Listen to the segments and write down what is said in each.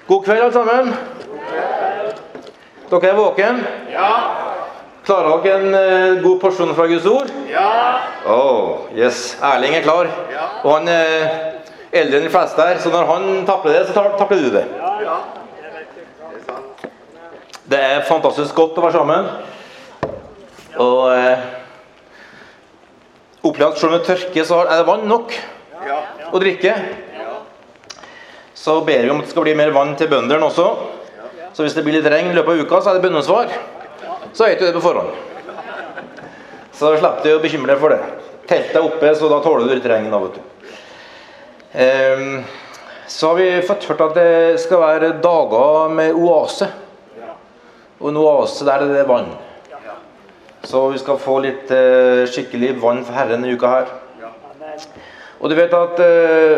God kveld alle sammen. Dere er våken? Ja. Klarer dere en god porsjon fra Guds ord? Ja. Yes. Erling er klar. Ja. Og han er eldre enn de fleste her, så når han tapler det, så tapler du det. Ja. Det er fantastisk godt å være sammen. Og opplevd at selv om det tørker, så er det vann nok å drikke. Så ber vi om at det skal bli mer vann til bønderne også. Så hvis det blir litt regn i løpet av uka, så er det bønnesvar. Så vet du det på forhånd. Så slipper du å bekymre deg for det. Teltet er oppe, så da tåler du litt regn da, vet du. Så har vi fått hørt at det skal være dager med oase. Og en oase der det er vann. Så vi skal få litt skikkelig vann for Herren i uka her. Og du vet at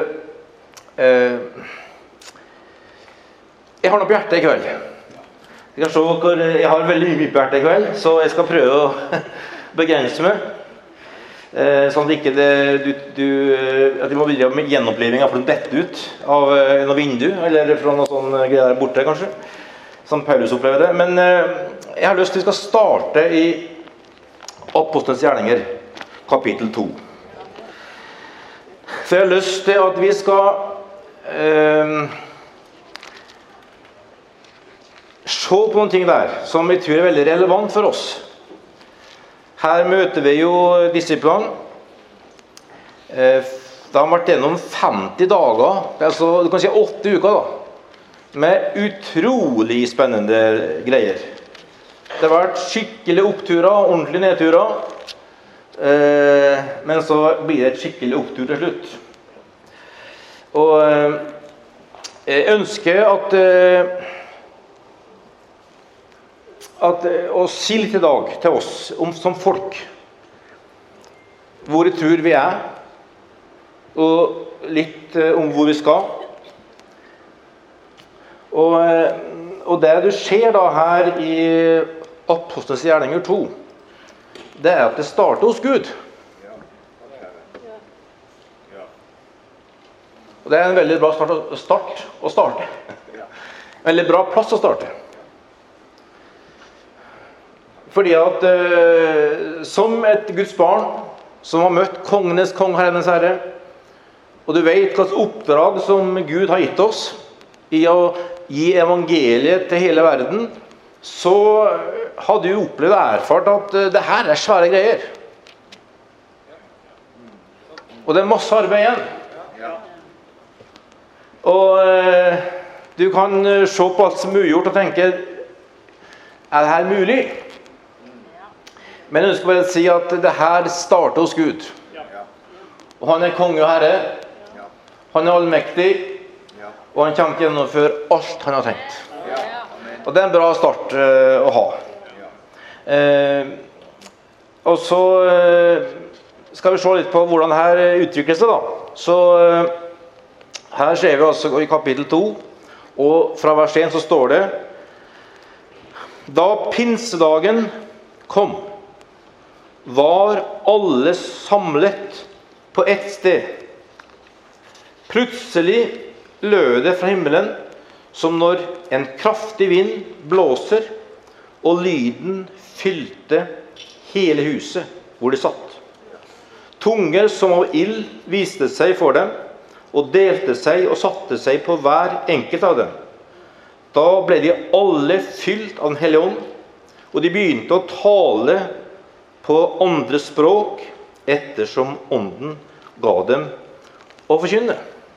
jeg har noe på hjertet i kveld. Jeg kan se hvor jeg har veldig mye på hjertet i kveld, så jeg skal prøve å begrense meg. Sånn at ikke at vi må begynne med gjenoppleving av dette ut av noe vindu, eller fra noe sånn greier der borte kanskje, som Paulus opplever det. Men jeg har lyst til at vi skal starte i Apostelens gjerninger, kapittel 2. For jeg har lyst til at vi skal se på noen ting der som vi tror er veldig relevant for oss. Her møter vi jo disiplene. Da har vært gjennom 50 dager, altså du kan si 8 uker da, med utrolig spennende greier. Det har vært skikkelig oppturer, ordentlige nedturer, men så blir det et skikkelig opptur til slutt. Og jeg ønsker å si litt i dag til oss som folk hvor jeg tror vi er, og litt om hvor vi skal. Og det du ser da her i Apostelens gjerninger 2, det er at det starter hos Gud. Og det er en veldig bra starte. Veldig bra plass å starte. Fordi at som et Guds barn som har møtt kongenes kong, Herrenes Herre, og du vet hva slags oppdrag som Gud har gitt oss i å gi evangeliet til hele verden, så har du opplevd og erfart at det her er svære greier. Og det er masse arbeid igjen. Og du kan se på alt som er ugjort og tenke, er det her mulig? Men jeg ønsker bare å si at det her starter hos Gud. Og han er konge og herre. Han er allmektig. Og han kommer til å gjennomføre alt han har tenkt. Og det er en bra start å ha. Og så skal vi se litt på hvordan det her utvikler seg da. Så her ser vi altså i kapittel 2, og fra vers 1 så står det: Da pinsedagen kom, var alle samlet på ett sted. Plutselig lød det fra himmelen som når en kraftig vind blåser, og lyden fylte hele huset hvor de satt. Tunger som av ild viste seg for dem, og delte seg og satte seg på hver enkelt av dem. Da ble de alle fylt av Den hellige ånd, og de begynte å tale på andre språk, ettersom ånden ga dem å forkynne.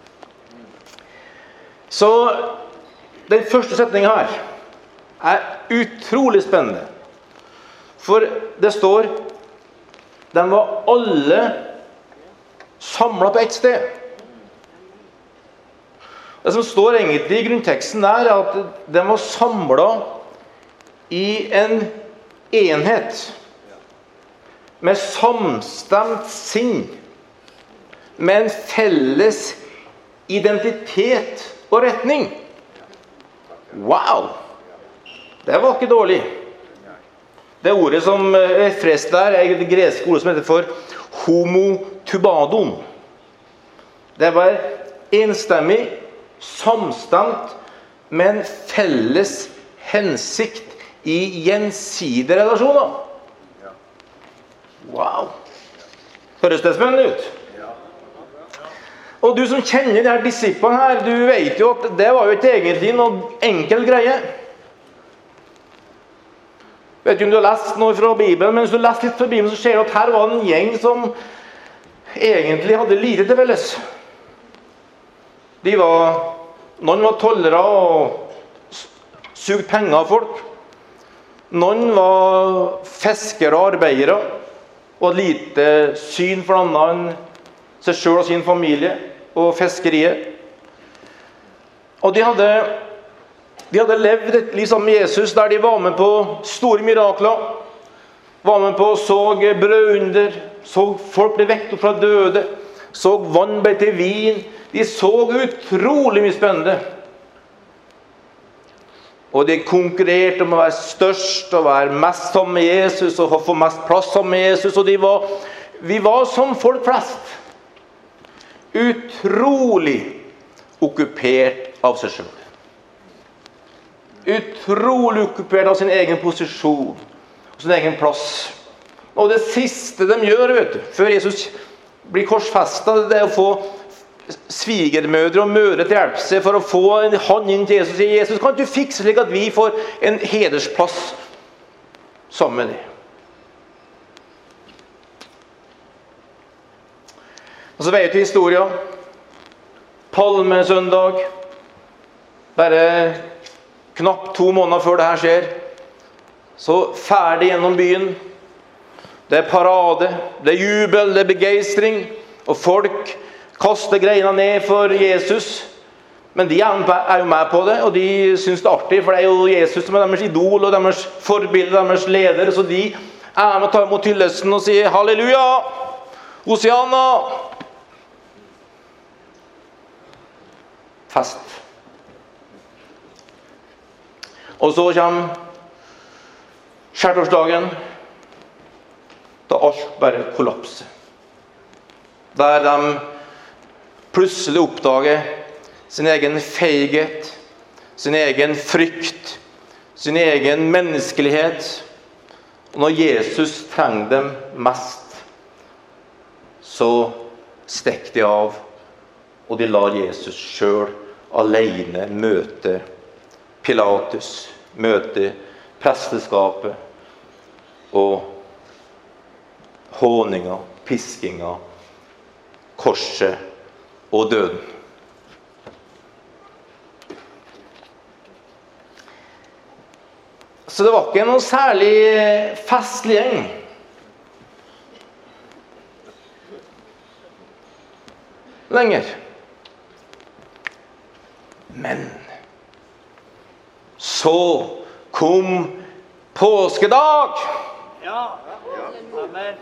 Så den første setningen her er utrolig spennende. For det står, de var alle samlet på ett sted. Det som står egentlig i grunnteksten der, er at de var samlet i en enhet, med samstemt sinn, med en felles identitet og retning. Wow! Det var ikke dårlig. Det ordet som er frest der, er det greske ordet som heter for homotubadon. Det var enstemmig, samstemt, med en felles hensikt i gjensidige relasjoner. Wow! Høres det spennende ut? Og du som kjenner de her disiplene her, du vet jo at det var jo ikke egentlig noe enkel greie. Vet ikke om du har lest noe fra Bibelen, men hvis du har lest litt fra Bibelen, så ser du at her var en gjeng som egentlig hadde lite til felles. Noen var tollere og sugde penger av folk. Noen var fiskere og arbeidere, og hadde lite syn for annet enn seg selv og sin familie og fiskeriet. Og de hadde levd et liv sammen med Jesus, der de var med på store mirakler, var med på så brødunder, så folk ble vekket opp fra døde, så vann ble til vin. De så utrolig mye spennende. Og de konkurrerte om å være størst, og være mest sammen med Jesus, og få mest plass sammen med Jesus. Og vi var som folk flest. Utrolig okkupert av seg selv. Utrolig okkupert av sin egen posisjon og sin egen plass. Og det siste de gjør, vet du, før Jesus blir korsfestet, det er å få svigermødre og mødre til hjelp seg for å få han inn til Jesus. Jesus, kan du fikse slik at vi får en hedersplass sammen med deg? Og så vet du historien. Palmesøndag. Bare knapt 2 måneder før det her skjer. Så ferdig gjennom byen. Det er parade, det er jubel, det er begeistring. Og folk kaster greiene ned for Jesus. Men de er jo med på det, og de synes det er artig. For det er jo Jesus som er deres idol og deres forbilde, deres leder. Så de er med å ta imot hyllelsen og sier halleluja, Hosianna. Fest. Og så kommer skjærtorsdagen, da alt bare kollapser. Der de plutselig oppdager sin egen feighet, sin egen frykt, sin egen menneskelighet. Og når Jesus trenger dem mest, så stikker de av, og de lar Jesus selv alene møte Pilatus, møte presteskapet og håninga, piskinga, korset og døden. Så det var ikke noen særlig festlig gjeng. Lenger. Men så kom påskedag. Ja. Amen.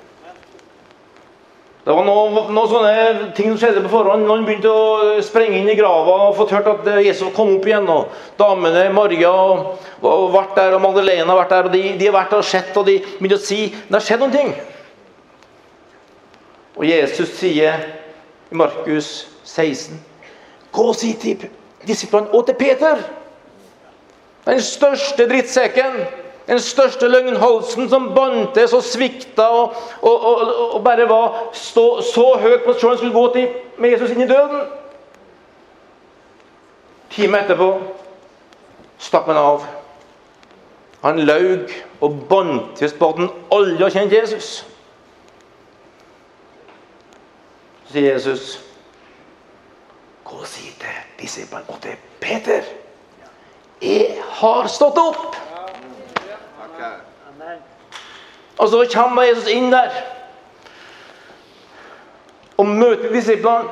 Det var noen sånne ting som skjedde på forhånd. Noen begynte å sprenge inn i grava og fått hørt at Jesus kom opp igjen. Og damene, Maria, og vært der, og Magdalena har vært der. Og de har vært der og sett, og de begynte å si, det har skjedd noen ting. Og Jesus sier i Markus 16, gå og si til disiplene og til Peter, den største drittsekken, den største løgnhalsen som bantes og svikta og bare stå så høyt på at han skulle gå med Jesus inn i døden. Time etterpå stakk han av. Han løg og bantes på at han aldri har kjent Jesus. Så sier Jesus, gå og si til disiplene og til Peter, jeg har stått opp. Og så kommer Jesus inn der og møter disiplene.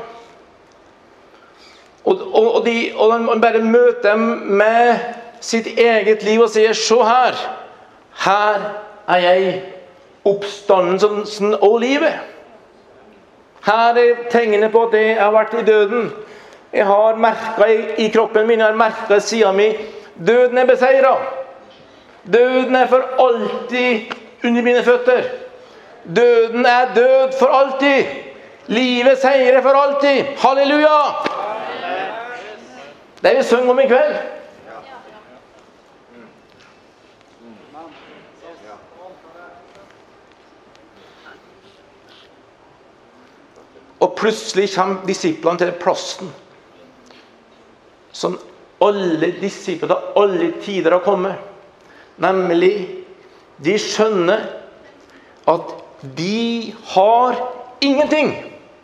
Og han bare møter dem med sitt eget liv og sier, se her, her er jeg, oppstandelsen og livet. Her er tegnene på at jeg har vært i døden. Jeg har merket i kroppen min, jeg har merket i siden min, døden er beseiret. Døden er for alltid under mine føtter. Døden er død for alltid. Livet seirer for alltid. Halleluja! Det vi synger om i kveld. plutselig kommer disiplene til plassen som alle disipler til alle tider har kommet. Nemlig, de skjønner at de har ingenting.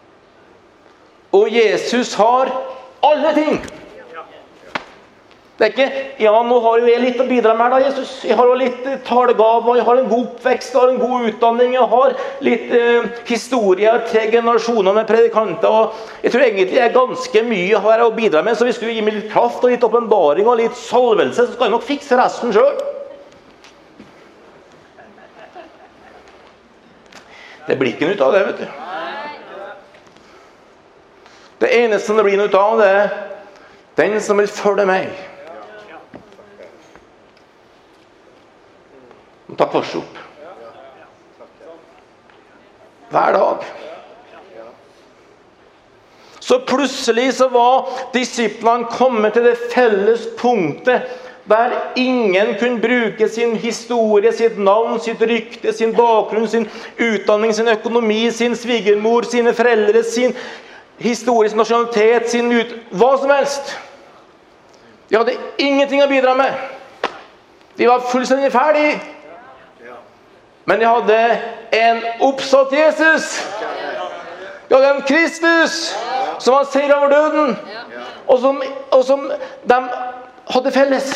Og Jesus har alle ting. Det er ikke, ja, nå har jeg litt å bidra med da, Jesus. Jeg har jo litt talegaver, jeg har en god oppvekst, jeg har en god utdanning, jeg har litt historie, 3 generasjoner med predikanter, og jeg tror egentlig jeg er ganske mye her å bidra med, så hvis du gir meg litt kraft og litt åpenbaring og litt salvelse, så skal jeg nok fikse resten selv. Det blir ikke noe ut av det, vet du. Det eneste som det blir noe ut av, det er den som vil følge meg. Ta korset opp. Hver dag. Så plutselig så var disiplene kommet til det felles punktet der ingen kunne bruke sin historie, sitt navn, sitt rykte, sin bakgrunn, sin utdanning, sin økonomi, sin svigermor, sine foreldre, sin historisk nasjonalitet, hva som helst. De hadde ingenting å bidra med. De var fullstendig ferdige. Men de hadde en oppstått Jesus. De hadde en Kristus som var seier over døden. Og som de hadde felles.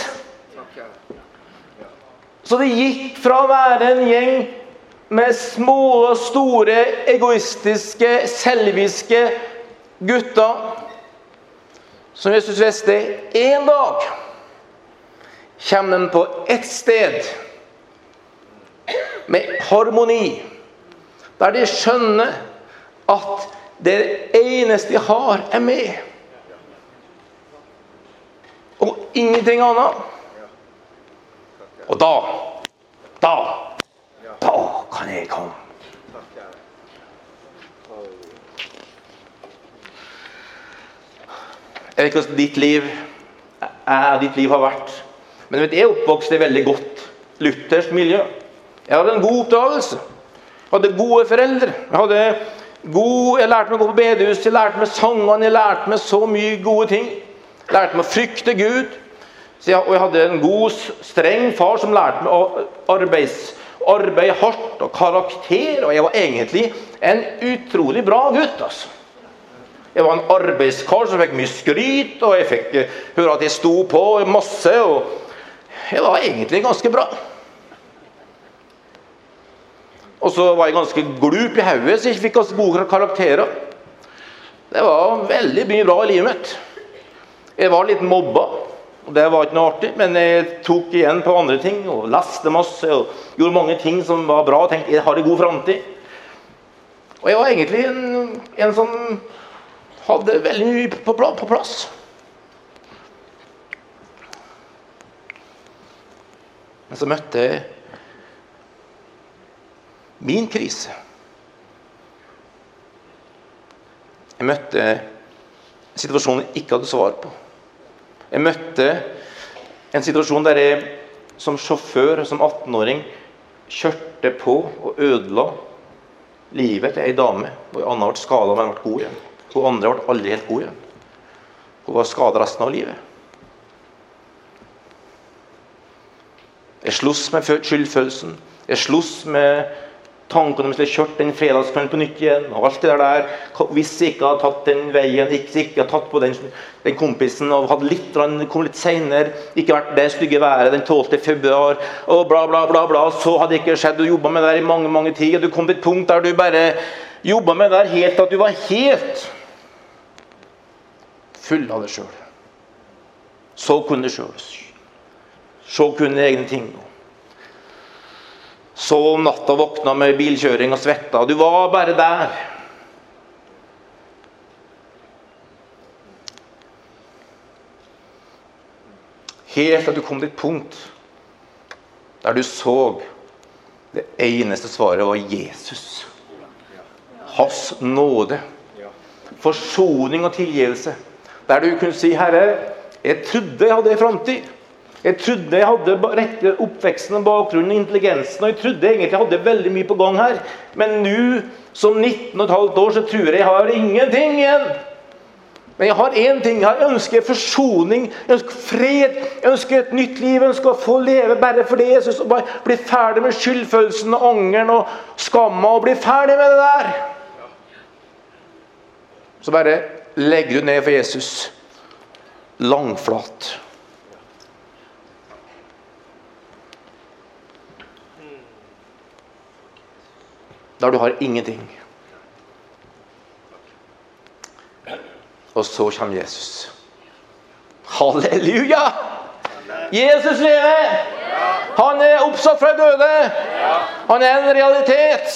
Så det gikk fra å være en gjeng med små og store, egoistiske, selviske gutter, som Jesus visste, en dag kommer de på ett sted med harmoni, der de skjønner at det eneste de har er med. Og ingenting annet. Og da kan jeg komme. Jeg vet ikke hvordan ditt liv har vært. Men jeg er oppvokst i veldig godt luthersk miljø. Jeg hadde en god oppdragelse. Jeg hadde gode foreldre. Jeg lærte meg å gå på bedehus. Jeg lærte meg sangene. Jeg lærte meg så mye gode ting. Jeg lærte meg å frykte Gud. Og jeg hadde en god, streng far som lærte meg å arbeide hardt og karakter. Og jeg var egentlig en utrolig bra gutt, altså. Jeg var en arbeidskar som fikk mye skryt, og jeg fikk høre at jeg sto på masse, og jeg var egentlig ganske bra. Og så var jeg ganske glup i hodet, så jeg fikk ganske gode karakterer. Det var veldig mye bra i livet mitt. Jeg var litt mobba, og det var ikke noe artig, men jeg tok igjen på andre ting, og leste masse, og gjorde mange ting som var bra, og tenkte, jeg har en god fremtid. Og jeg var egentlig en som hadde veldig mye på plass. Men så møtte jeg min krise. Jeg møtte en situasjon jeg ikke hadde svar på. Jeg møtte en situasjon der jeg som sjåfør, som 18-åring, kjørte på og ødela livet til en dame. Og Anna ble skadet, men ble god igjen. Hun andre ble aldri helt god igjen. Hun var skadet resten av livet. Jeg sloss med skyldfølelsen. Jeg sloss med tanken om jeg skulle kjørt den fredagskvelden på nytt igjen, og alt det der. Hvis jeg ikke hadde tatt den veien, hvis jeg ikke hadde tatt på den kompisen, og hadde kommet litt senere, ikke vært det stygge været den 12. februar, og bla bla bla bla, så hadde det ikke skjedd. Du jobbet med det der i mange, mange tid, og du kom til et punkt der du bare jobbet med det der helt, at du var helt full av det selv. Så kunne det selv. Så kunne egne ting. Så om natta våkna med bilkjøring og svetta. Du var bare der. Helt til du kom til et punkt der du så det eneste svaret var Jesus. Hans nåde. Forsoning og tilgivelse. Der du kunne si, Herre, jeg trodde jeg hadde en fremtid. Jeg trodde jeg hadde rette oppveksten og bakgrunnen og intelligensen, og jeg trodde egentlig jeg hadde veldig mye på gang her. Men nå, som 19,5 år, så tror jeg har ingenting igjen. Men jeg har en ting. Jeg ønsker forsoning, jeg ønsker fred, jeg ønsker et nytt liv, jeg ønsker å få leve bare for det Jesus, og bare bli ferdig med skyldfølelsen og angeren og skamma, og bli ferdig med det der. Så bare legger du ned for Jesus. Langflat. Der du har ingenting. Og så kommer Jesus. Halleluja! Jesus lever! Han er oppsatt fra døde! Han er en realitet!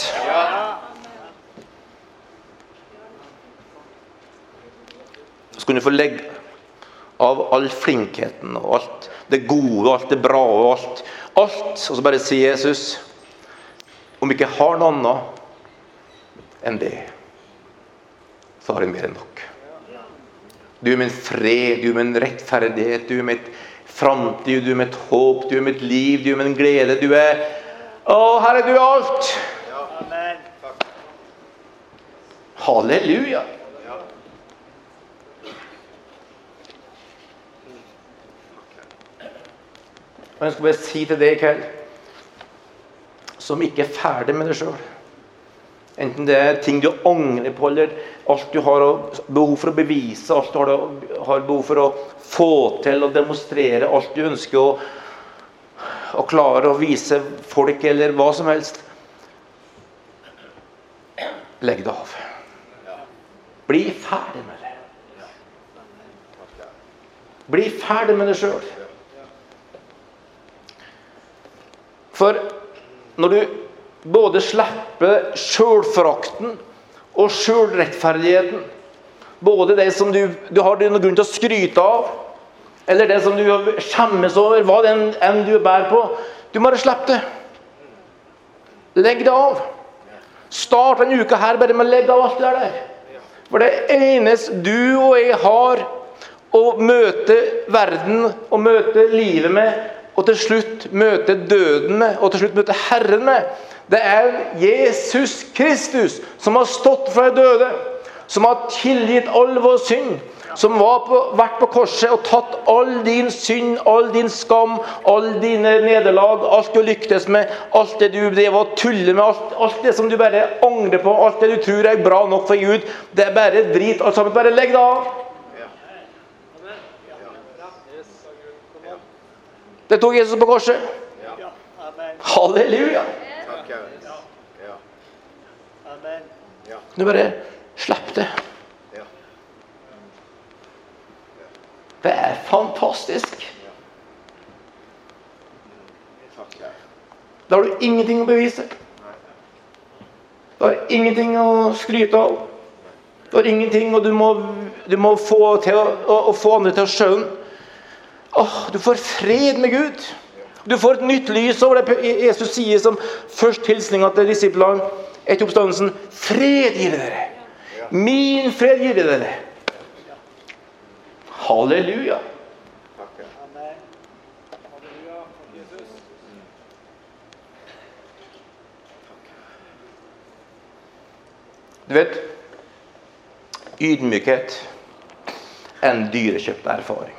Så kunne du få legge av all flinkheten og alt det gode, alt det bra og alt, og så bare si Jesus, om ikke jeg har noe annet enn det, så har jeg mer enn nok. Du er min fred, du er min rettferdighet, du er mitt framtid, du er mitt håp, du er mitt liv, du er min glede, du er... Herre, du er alt! Halleluja! Og jeg skal bare si til deg i kveld, som ikke er ferdig med det selv. Enten det er ting du angrer på, eller alt du har behov for å bevise, alt du har behov for å få til og demonstrere, alt du ønsker å klare å vise folk, eller hva som helst. Legg det av. Bli ferdig med det. Bli ferdig med det selv. For når du både slipper selvforakten og selvrettferdigheten, både det som du har noen grunn til å skryte av, eller det som du skjemmes over, hva det enn du bærer på, du må bare slippe det. Legg det av. Start en uke her bare med å legge av alt det der. For det eneste du og jeg har å møte verden og møte livet med, og til slutt møte døden med, og til slutt møte Herren med, det er Jesus Kristus som har stått fra de døde, som har tilgitt all vår synd, som vært på korset og tatt all din synd, all din skam, all dine nederlag, alt du lyktes med, alt det du drev og tuller med, alt det som du bare angrer på, alt det du tror er bra nok for Gud, det er bare drit, alt sammen, bare legg det av. Det tok Jesus på korset. Halleluja. Du bare slipp det. Det er fantastisk. Da har du ingenting å bevise. Du har ingenting å skryte av. Du har ingenting, og du må få andre til å skjønne. Du får fred med Gud. Du får et nytt lys over det Jesus sier som først hilsning til disiplene etter oppstandelsen. Fred gir dere. Min fred gir dere. Halleluja. Du vet, ydmykhet er en dyrekjøpt erfaring.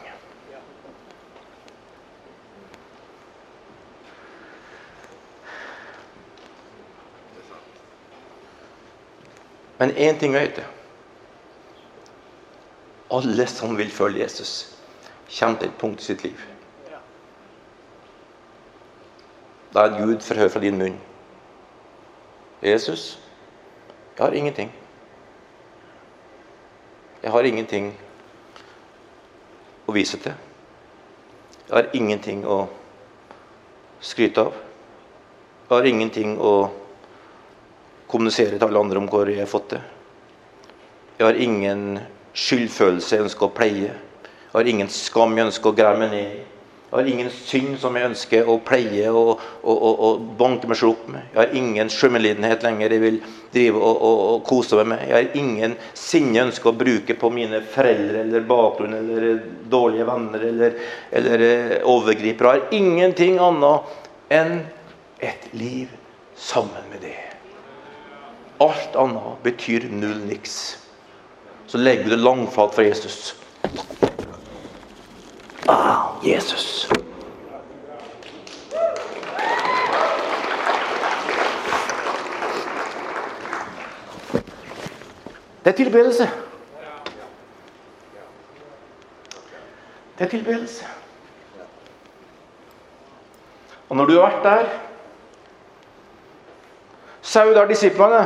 Men en ting vet jeg. Alle som vil følge Jesus kommer til et punkt i sitt liv. Da er Gud forhør fra din munn. Jesus, jeg har ingenting. Jeg har ingenting å vise til. Jeg har ingenting å skryte av. Jeg har ingenting å kommunisere til alle andre om hvor jeg har fått det. Jeg har ingen skyldfølelse jeg ønsker å pleie. Jeg har ingen skam jeg ønsker å greie meg ned i. Jeg har ingen synd som jeg ønsker å pleie og banke meg selv opp med. Jeg har ingen skjømmelidenhet lenger jeg vil drive og kose meg med. Jeg har ingen sinne jeg ønsker å bruke på mine foreldre eller bakgrunn eller dårlige venner eller overgripere. Jeg har ingenting annet enn et liv sammen med det. Alt annet betyr null niks. Så legger du det langfalt for Jesus. Jesus. Det er tilbedelse. Det er tilbedelse. Og når du har vært der, så er jo der disiplene.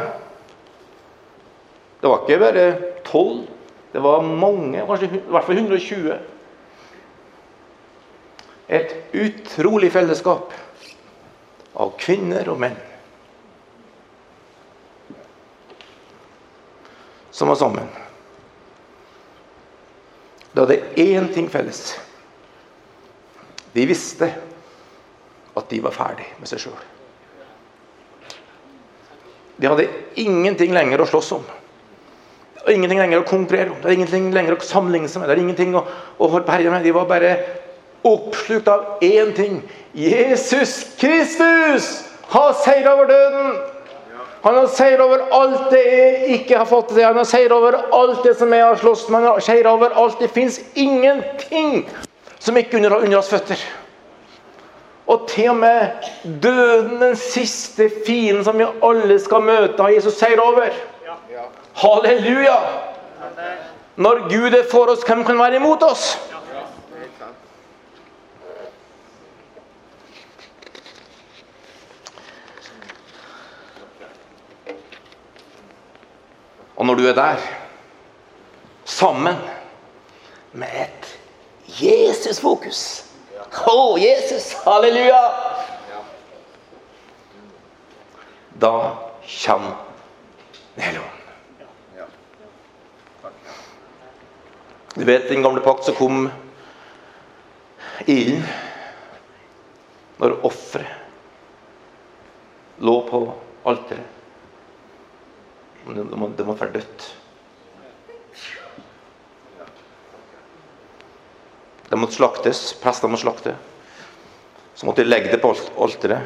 Det var ikke bare 12, det var mange, kanskje i hvert fall 120. Et utrolig fellesskap av kvinner og menn som var sammen. Det hadde én ting felles. De visste at de var ferdig med seg selv. De hadde ingenting lenger å slåss om. Og ingenting lenger å konkurrere om. Det er ingenting lenger å sammenligne seg med. Det er ingenting å holde på herre med. De var bare oppslukt av én ting. Jesus Kristus har seier over døden. Han har seier over alt det jeg ikke har fått til. Han har seier over alt det som jeg har slåss med. Han har seier over alt. Det finnes ingenting som ikke under hans føtter. Og til og med døden, den siste fienden som vi alle skal møte, har Jesus seier over. Halleluja! Når Gud er for oss, hvem kan være imot oss? Og når du er der, sammen med et Jesus-fokus. Jesus, halleluja! Da kommer Helligånden. Du vet, i den gamle pakt så kom ilden når offeret lå på alteret. Det må være dødt. Det måtte slaktes. Prestene måtte slakte. Så måtte de legge det på alteret.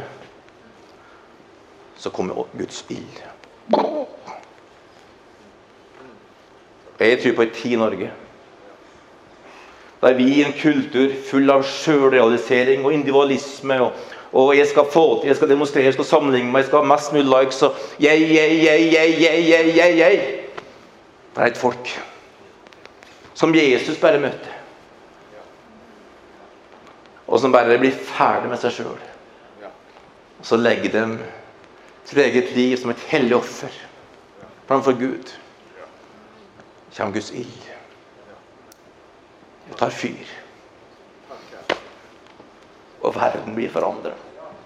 Så kom Guds ild. Jeg tror på en tid i Norge der vi i en kultur full av selvrealisering og individualisme og jeg skal få til, jeg skal demonstrere, jeg skal sammenligne meg, jeg skal ha mest mulig likes og jeg. Det er et folk som Jesus bare møter. Og som bare blir ferdig med seg selv. Og så legger de sitt eget liv som et hellig offer framfor Gud. Kommer Guds ild. Og tar fyr. Og verden blir forandret.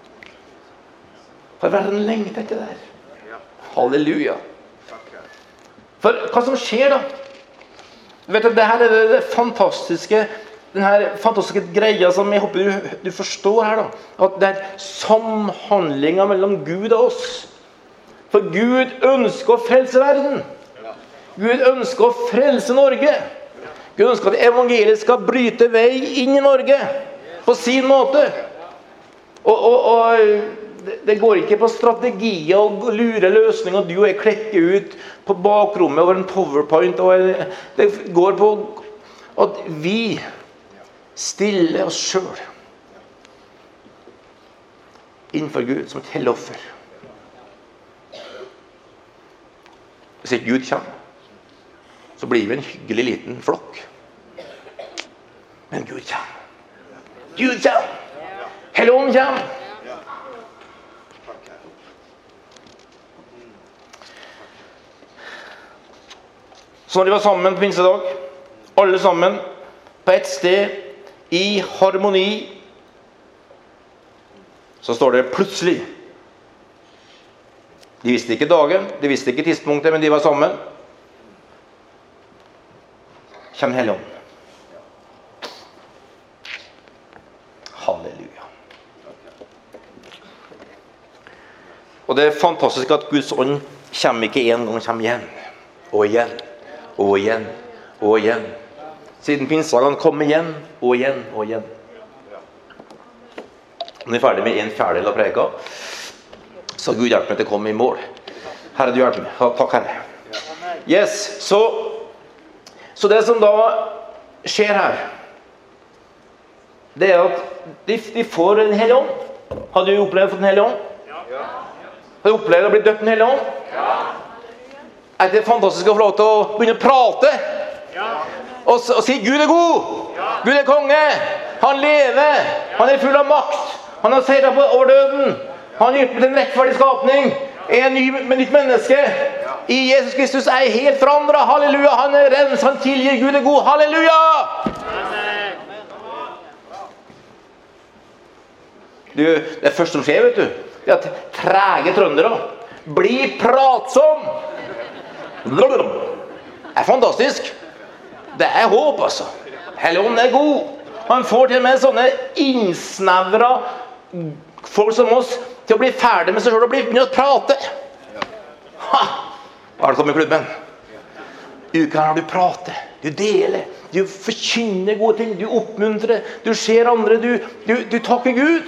For verden lengter etter det der. Halleluja. For hva som skjer da? Du vet at det her er det fantastiske, den her fantastiske greia som jeg håper du forstår her da. At det er samhandlinga mellom Gud og oss. For Gud ønsker å frelse verden. Gud ønsker å frelse Norge. Gud ønsker at evangeliet skal bryte vei inn i Norge på sin måte. Og det går ikke på strategier og lure løsninger. Du og jeg klekker ut på bakrommet over en PowerPoint. Og det går på at vi stiller oss selv innenfor Gud som et hellig offer. Hvis ikke Gud kommer, så blir vi en hyggelig liten flokk. Men Gud kommer. Gud kommer. Helligånden kommer. Så når de var sammen på pinsedag, alle sammen, på et sted, i harmoni, så står det plutselig. De visste ikke dagen, de visste ikke tidspunktet, men de var sammen. Kjem Helligånden. Halleluja. Og det fantastiske at Guds ånd kommer ikke en gang, kommer igjen. Og igjen, og igjen, og igjen. Siden pinsedagen kom igjen, og igjen, og igjen. Nå er vi ferdig med en fjerdedel av preka. Så Gud hjelper meg til å komme i mål. Herre, du hjelper meg. Takk, Herre. Yes, så det som da skjer her, det er at de får en hellig ånd. Har du opplevd å få en hellig ånd? Har du opplevd å bli døpt en hellig ånd? Er det fantastisk å få lov til å begynne å prate? Og si, Gud er god! Gud er konge! Han lever! Han er full av makt! Han har seiret over døden! Han har gjort med en rettferdig skapning! En nytt menneske! I Jesus Kristus er jeg helt forandret! Halleluja! Han er rens, han tilgir, Gud er god! Halleluja! Det første som skjer, vet du, det er at trege trøndere blir pratsom. Det er fantastisk. Det er håp, altså. Helligånden er god. Han får til og med sånne innsnevra folk som oss til å bli ferdig med seg selv og begynne å prate. Ha! Velkommen i klubben. Uka her du prater, du deler, du forkynner gode ting, du oppmuntrer, du ser andre, du takker Gud.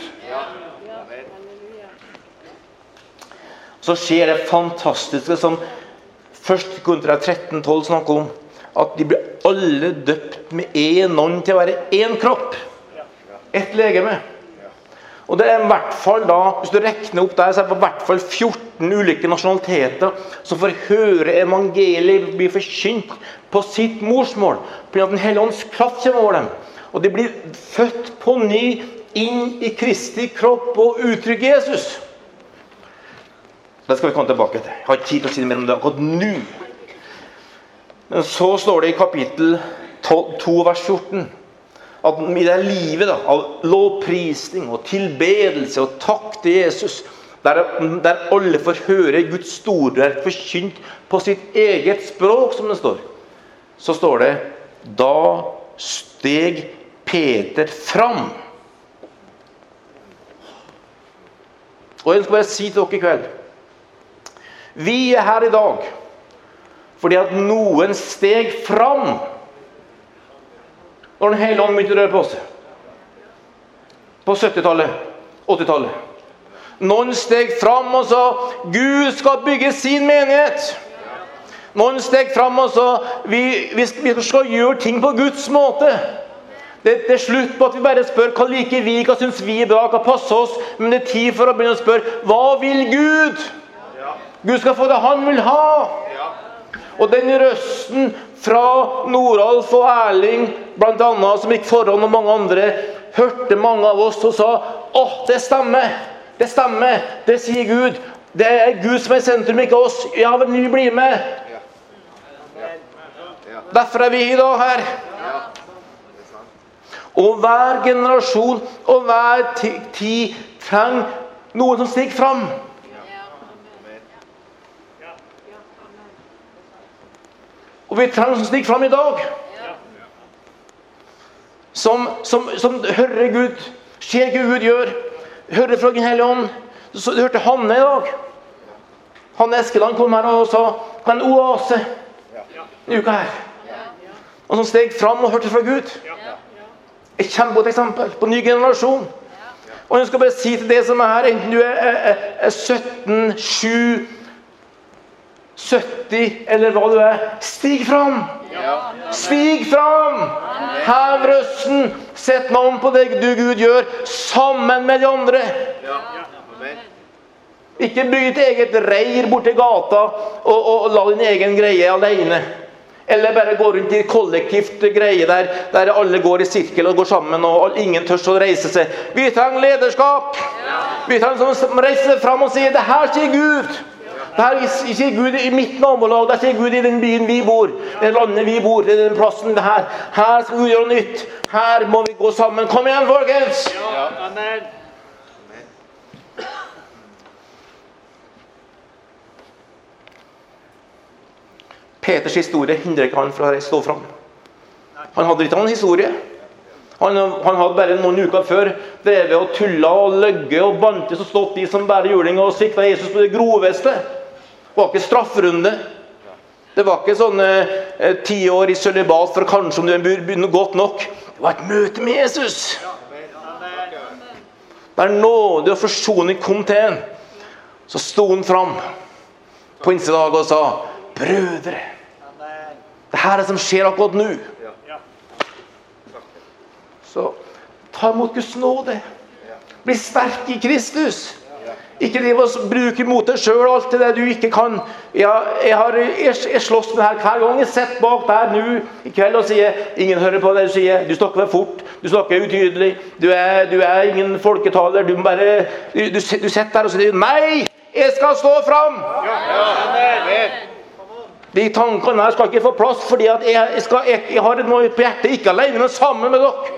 Så skjer det fantastiske som 1. Korinterbrev 13:12 snakker om, at de blir alle døpt med en ånd til å være en kropp, ett legeme. Og det er i hvert fall da, hvis du rekner opp der, så er det i hvert fall 14 ulike nasjonaliteter som får høre evangeliet bli forkynt på sitt morsmål, fordi at den hellige ånds kraft kommer over dem. Og de blir født på ny inn i Kristi kropp og uttrykke Jesus. Det skal vi komme tilbake til. Jeg har ikke tid til å si mer om det akkurat nå. Men så står det i kapittel 2, vers 14, at i det livet da, av lovprisning og tilbedelse og takk til Jesus, der alle får høre Guds storverk forkynt på sitt eget språk, som det står, så står det, da steg Peter fram. Og jeg skal bare si til dere i kveld, vi er her i dag fordi at noen steg fram når den hele ånd begynte å røre på seg. På 70-tallet, 80-tallet. Noen steg fram og sa, Gud skal bygge sin menighet. Noen steg fram og sa, vi skal gjøre ting på Guds måte. Det er slutt på at vi bare spør, hva liker vi, hva synes vi er bra, hva passer oss. Men det er tid for å begynne å spørre, hva vil Gud? Gud skal få det han vil ha. Og den røsten fra Noralf og Erling, blant annet, som gikk foran og mange andre, hørte mange av oss og sa, det stemmer, det stemmer, det sier Gud. Det er Gud som er sentrum, ikke oss. Ja, men vi blir med. Derfor er vi i dag her. Og hver generasjon og hver tid trenger noen som stiger fram. Og vi trenger som stiger fram i dag. Som hører Gud, ser hva Gud gjør, hører fra den hellige ånd. Så du hørte Hanne i dag. Hanne Eskeland kom her og sa, en oase i uka her. Og som steg fram og hørte fra Gud. Et kjempegodt eksempel på ny generasjon. Og jeg skal bare si til det som er her, enten du er 17, 7, 70 eller hva du er, stig fram. Stig fram. Hev røsten. Sett navn på det du Gud gjør sammen med de andre. Ikke bygg et eget reir bort til gata og la din egen greie alene. Eller bare gå rundt i kollektivt greie der alle går i sirkel og går sammen og ingen tør å reise seg. Vi trenger lederskap. Vi trenger noen som reiser seg fram og sier, det her sier Gud. Det her sier Gud i mitt nabolag, det sier Gud i den byen vi bor, det landet vi bor, det den plassen det her. Her skal Gud gjøre nytt. Her må vi gå sammen. Kom igjen, folkens! Ja, amen. Peters historie hindrer ikke han fra å stå fram. Han hadde ikke noen historie. Han hadde bare noen uker før drevet og tullet og løgget og bantes og stått i som bare juling og sviktet Jesus på det groveste. Det var ikke strafferunde. Det var ikke sånne 10 år i sølibat for kanskje om du begynner godt nok. Det var et møte med Jesus. Der nåde og forsoning kom til en. Så stod han fram på innsedag og sa, brødre, det her er som skjer akkurat nå. Så ta imot Guds nåde. Bli sterk i Kristus. Ikke drive og bruke mot deg selv alt det du ikke kan. Jeg slåss med det her hver gang. Jeg sitter bak der nå i kveld og sier, ingen hører på det du sier. Du snakker for fort. Du snakker utydelig. Du er ingen folketaler. Du sitter der og sier, nei, jeg skal stå fram. De tankene her skal ikke få plass, fordi at jeg har noe på hjertet, ikke alene, men sammen med dere.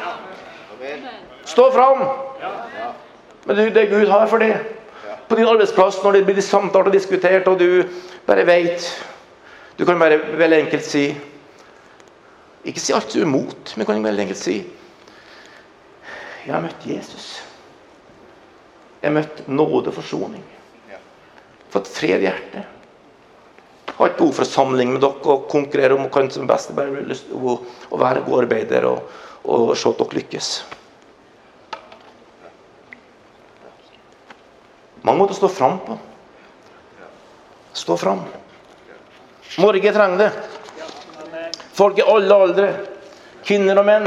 Stå fram. Men det Gud har for det. På din arbeidsplass, når det blir samtalt og diskutert, og du bare vet, du kan bare veldig enkelt si, ikke si alt du er imot, men kan veldig enkelt si, jeg har møtt Jesus. Jeg har møtt nåde og forsoning. Fått fred i hjertet. Jeg har ikke behov for å sammenligne med dere og konkurrere om hvem som er best. Bare vil lyst til å være god arbeider og se at dere lykkes. Mange måter å stå fram på. Stå fram. Norge trenger det. Folk i alle aldre. Kvinner og menn.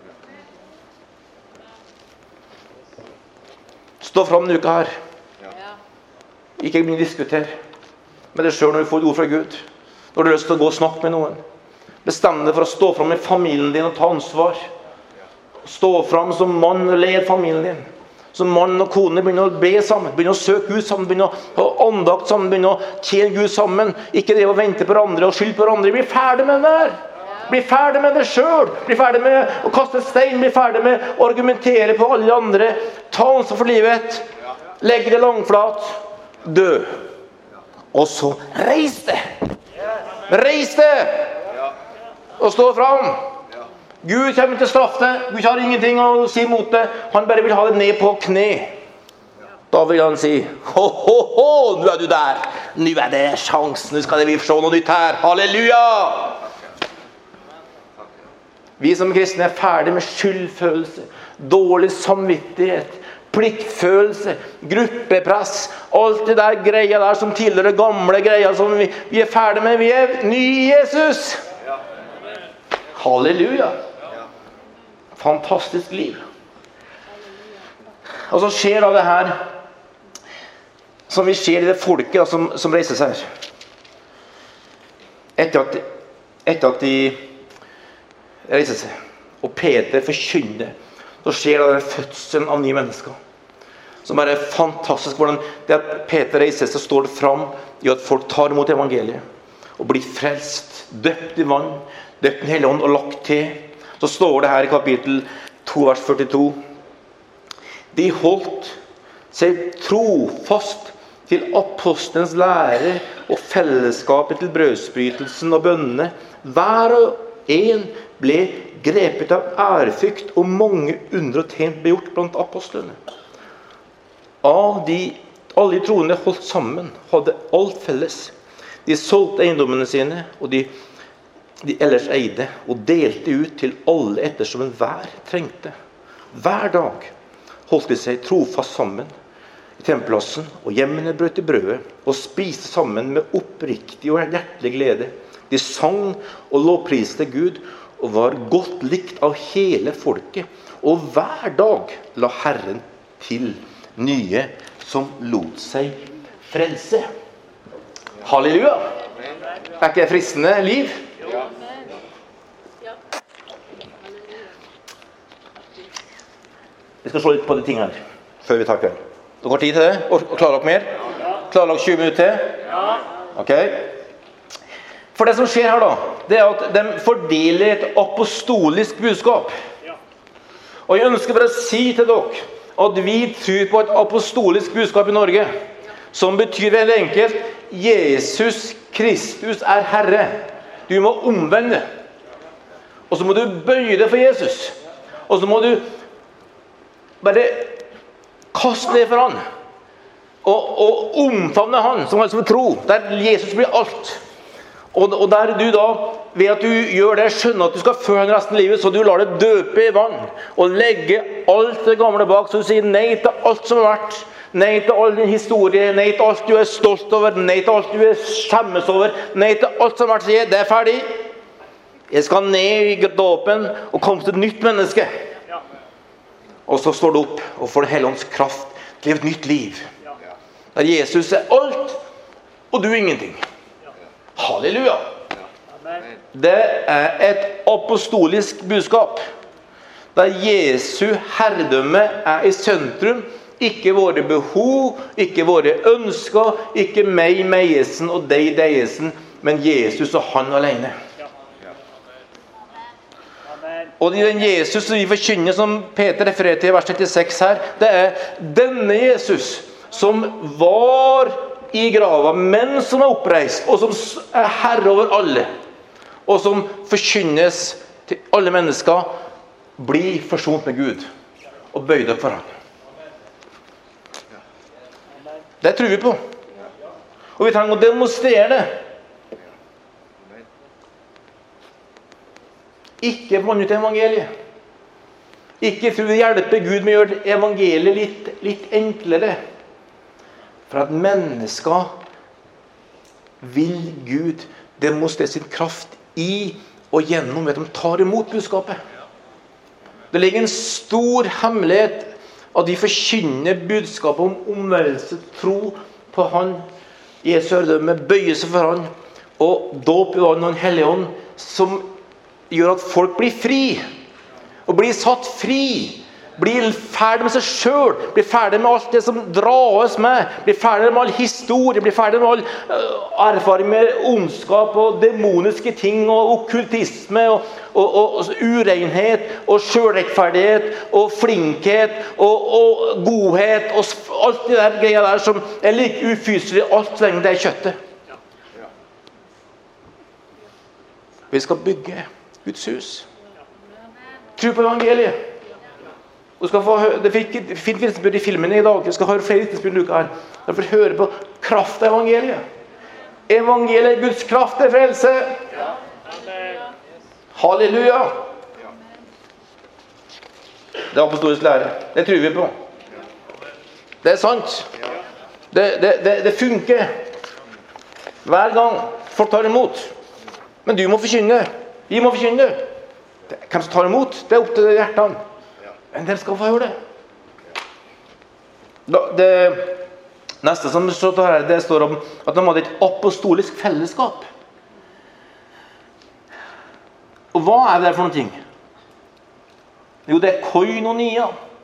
Stå fram denne uka her. Ikke begynne å diskutere med deg selv når du får et ord fra Gud. Når du har lyst til å gå og snakke med noen. Bestem deg for å stå fram i familien din og ta ansvar. Stå fram som mann og led familien din. Som mann og kone begynner å be sammen. Begynner å søke Gud sammen. Begynner å ha andakt sammen. Begynner å tjene Gud sammen. Ikke det å vente på hverandre og skylde på hverandre. Bli ferdig med det der. Bli ferdig med det selv. Bli ferdig med å kaste stein. Bli ferdig med å argumentere på alle andre. Ta ansvar for livet. Legg det langflat. Dø. Og så reis det. Reis det. Og stå fram. Gud kommer til å straffe det. Gud har ingenting å si mot det. Han bare vil ha det ned på kne. Da vil han si, ho, ho, ho, nå er du der. Nå er det sjansen. Nå skal vi se noe nytt her. Halleluja! Vi som kristne er ferdig med skyldfølelse, dårlig samvittighet, pliktfølelse, gruppepress, alt det der greia der som tilhører gamle greier som vi er ferdig med. Vi er ny i Jesus. Halleluja. Fantastisk liv. Og så skjer da det her som vi ser i det folket da, som reiser seg her. Etter at de reiser seg, og Peter forkynner, så skjer da den fødselen av nye mennesker. Som bare er fantastisk. Hvordan det at Peter reiser seg, så står det fram i at folk tar imot evangeliet og blir frelst, døpt i vann, døpt i Hellig Ånd og lagt til. Så står det her i kapittel 2, vers 42. De holdt seg trofast til apostelens lære og fellesskapet til brødsbrytelsen og bønnene. Hver og en ble grepet av ærefrykt, og mange under og tegn ble gjort blant apostlene. Alle de troende holdt sammen, hadde alt felles. De solgte eiendommene sine, og de ellers eide, og delte ut til alle ettersom enhver trengte. Hver dag holdt de seg trofast sammen i tempelplassen, og hjemmene brøt i brødet, og spiste sammen med oppriktig og hjertelig glede. De sang og lovpriste Gud, og var godt likt av hele folket. Og hver dag la Herren til nye som lot seg frelse. Halleluja! Er ikke det fristende liv? Vi skal se litt på de tingene her, før vi tar kveld. Dere har tid til det? Og klarer dere mer? Klarer dere 20 minutter til? Ok. For det som skjer her da, det er at de fordeler et apostolisk budskap. Og jeg ønsker bare å si til dere, at vi tror på et apostolisk budskap i Norge, som betyr veldig enkelt, Jesus Kristus er Herre. Du må omvende. Og så må du bøye deg for Jesus. Og så må du bare kaste det for han. Og omfavne han som altså vil tro. Der Jesus blir alt. Og der du da, ved at du gjør det, skjønner at du skal følge han resten av livet, så du lar det døpe i vann, og legge alt det gamle bak, så du sier nei til alt som har vært, nei til all din historie, nei til alt du er stolt over, nei til alt du er skjemmes over, nei til alt som har vært, sier, det er ferdig. Jeg skal ned i dåpen og komme til et nytt menneske. Og så står du opp og får Den hellige ånds kraft til et nytt liv. Der Jesus er alt, og du er ingenting. Halleluja! Det er et apostolisk budskap. Der Jesu herredømme er i sentrum. Ikke våre behov, ikke våre ønsker, ikke meg, meiesen og deg, deiesen, men Jesus og han alene. Og den Jesus som vi forkynner, som Peter refererer til i vers 36 her, det er denne Jesus som var i grava, men som er oppreist, og som er herre over alle, og som forkynnes til alle mennesker, bli forsont med Gud, og bøyd opp for han. Det tror vi på. Og vi trenger å demonstrere det. Ikke vann ut evangeliet. Ikke tror vi hjelper Gud med å gjøre evangeliet litt enklere. For at mennesker vil Gud demonstrere sin kraft i og gjennom ved at de tar imot budskapet. Det ligger en stor hemmelighet at de forkynner budskapet om omvendelse, tro på han, Jesu herredømme, bøyelse for han, og dåp i vann og Den hellige ånd, som gjør at folk blir fri, og blir satt fri, blir ferdig med seg selv, blir ferdig med alt det som dras med, blir ferdig med all historie, blir ferdig med all erfaring med ondskap og demoniske ting og okkultisme og urenhet og selvrettferdighet og flinkhet og godhet og alt det der greia der som er like ufyselig alt så lenge det er kjøttet. Vi skal bygge Guds hus. Tro på evangeliet. Du skal få høre, det er fint vitnesbyrd i filmen i dag. Du skal høre flere vitnesbyrd i uka her. Du får høre på kraft av evangeliet. Evangeliet er Guds kraft til frelse. Halleluja. Det er apostolisk lære. Det tror vi på. Det er sant. Det funker. Hver gang folk tar imot. Men du må forkynne. Vi må forkynne. Hvem som tar imot, det er opp til hjertene. Men de skal få høre det. Det neste som står her, det står om at de hadde et apostolisk fellesskap. Og hva er det for noen ting? Jo, det er koinonia.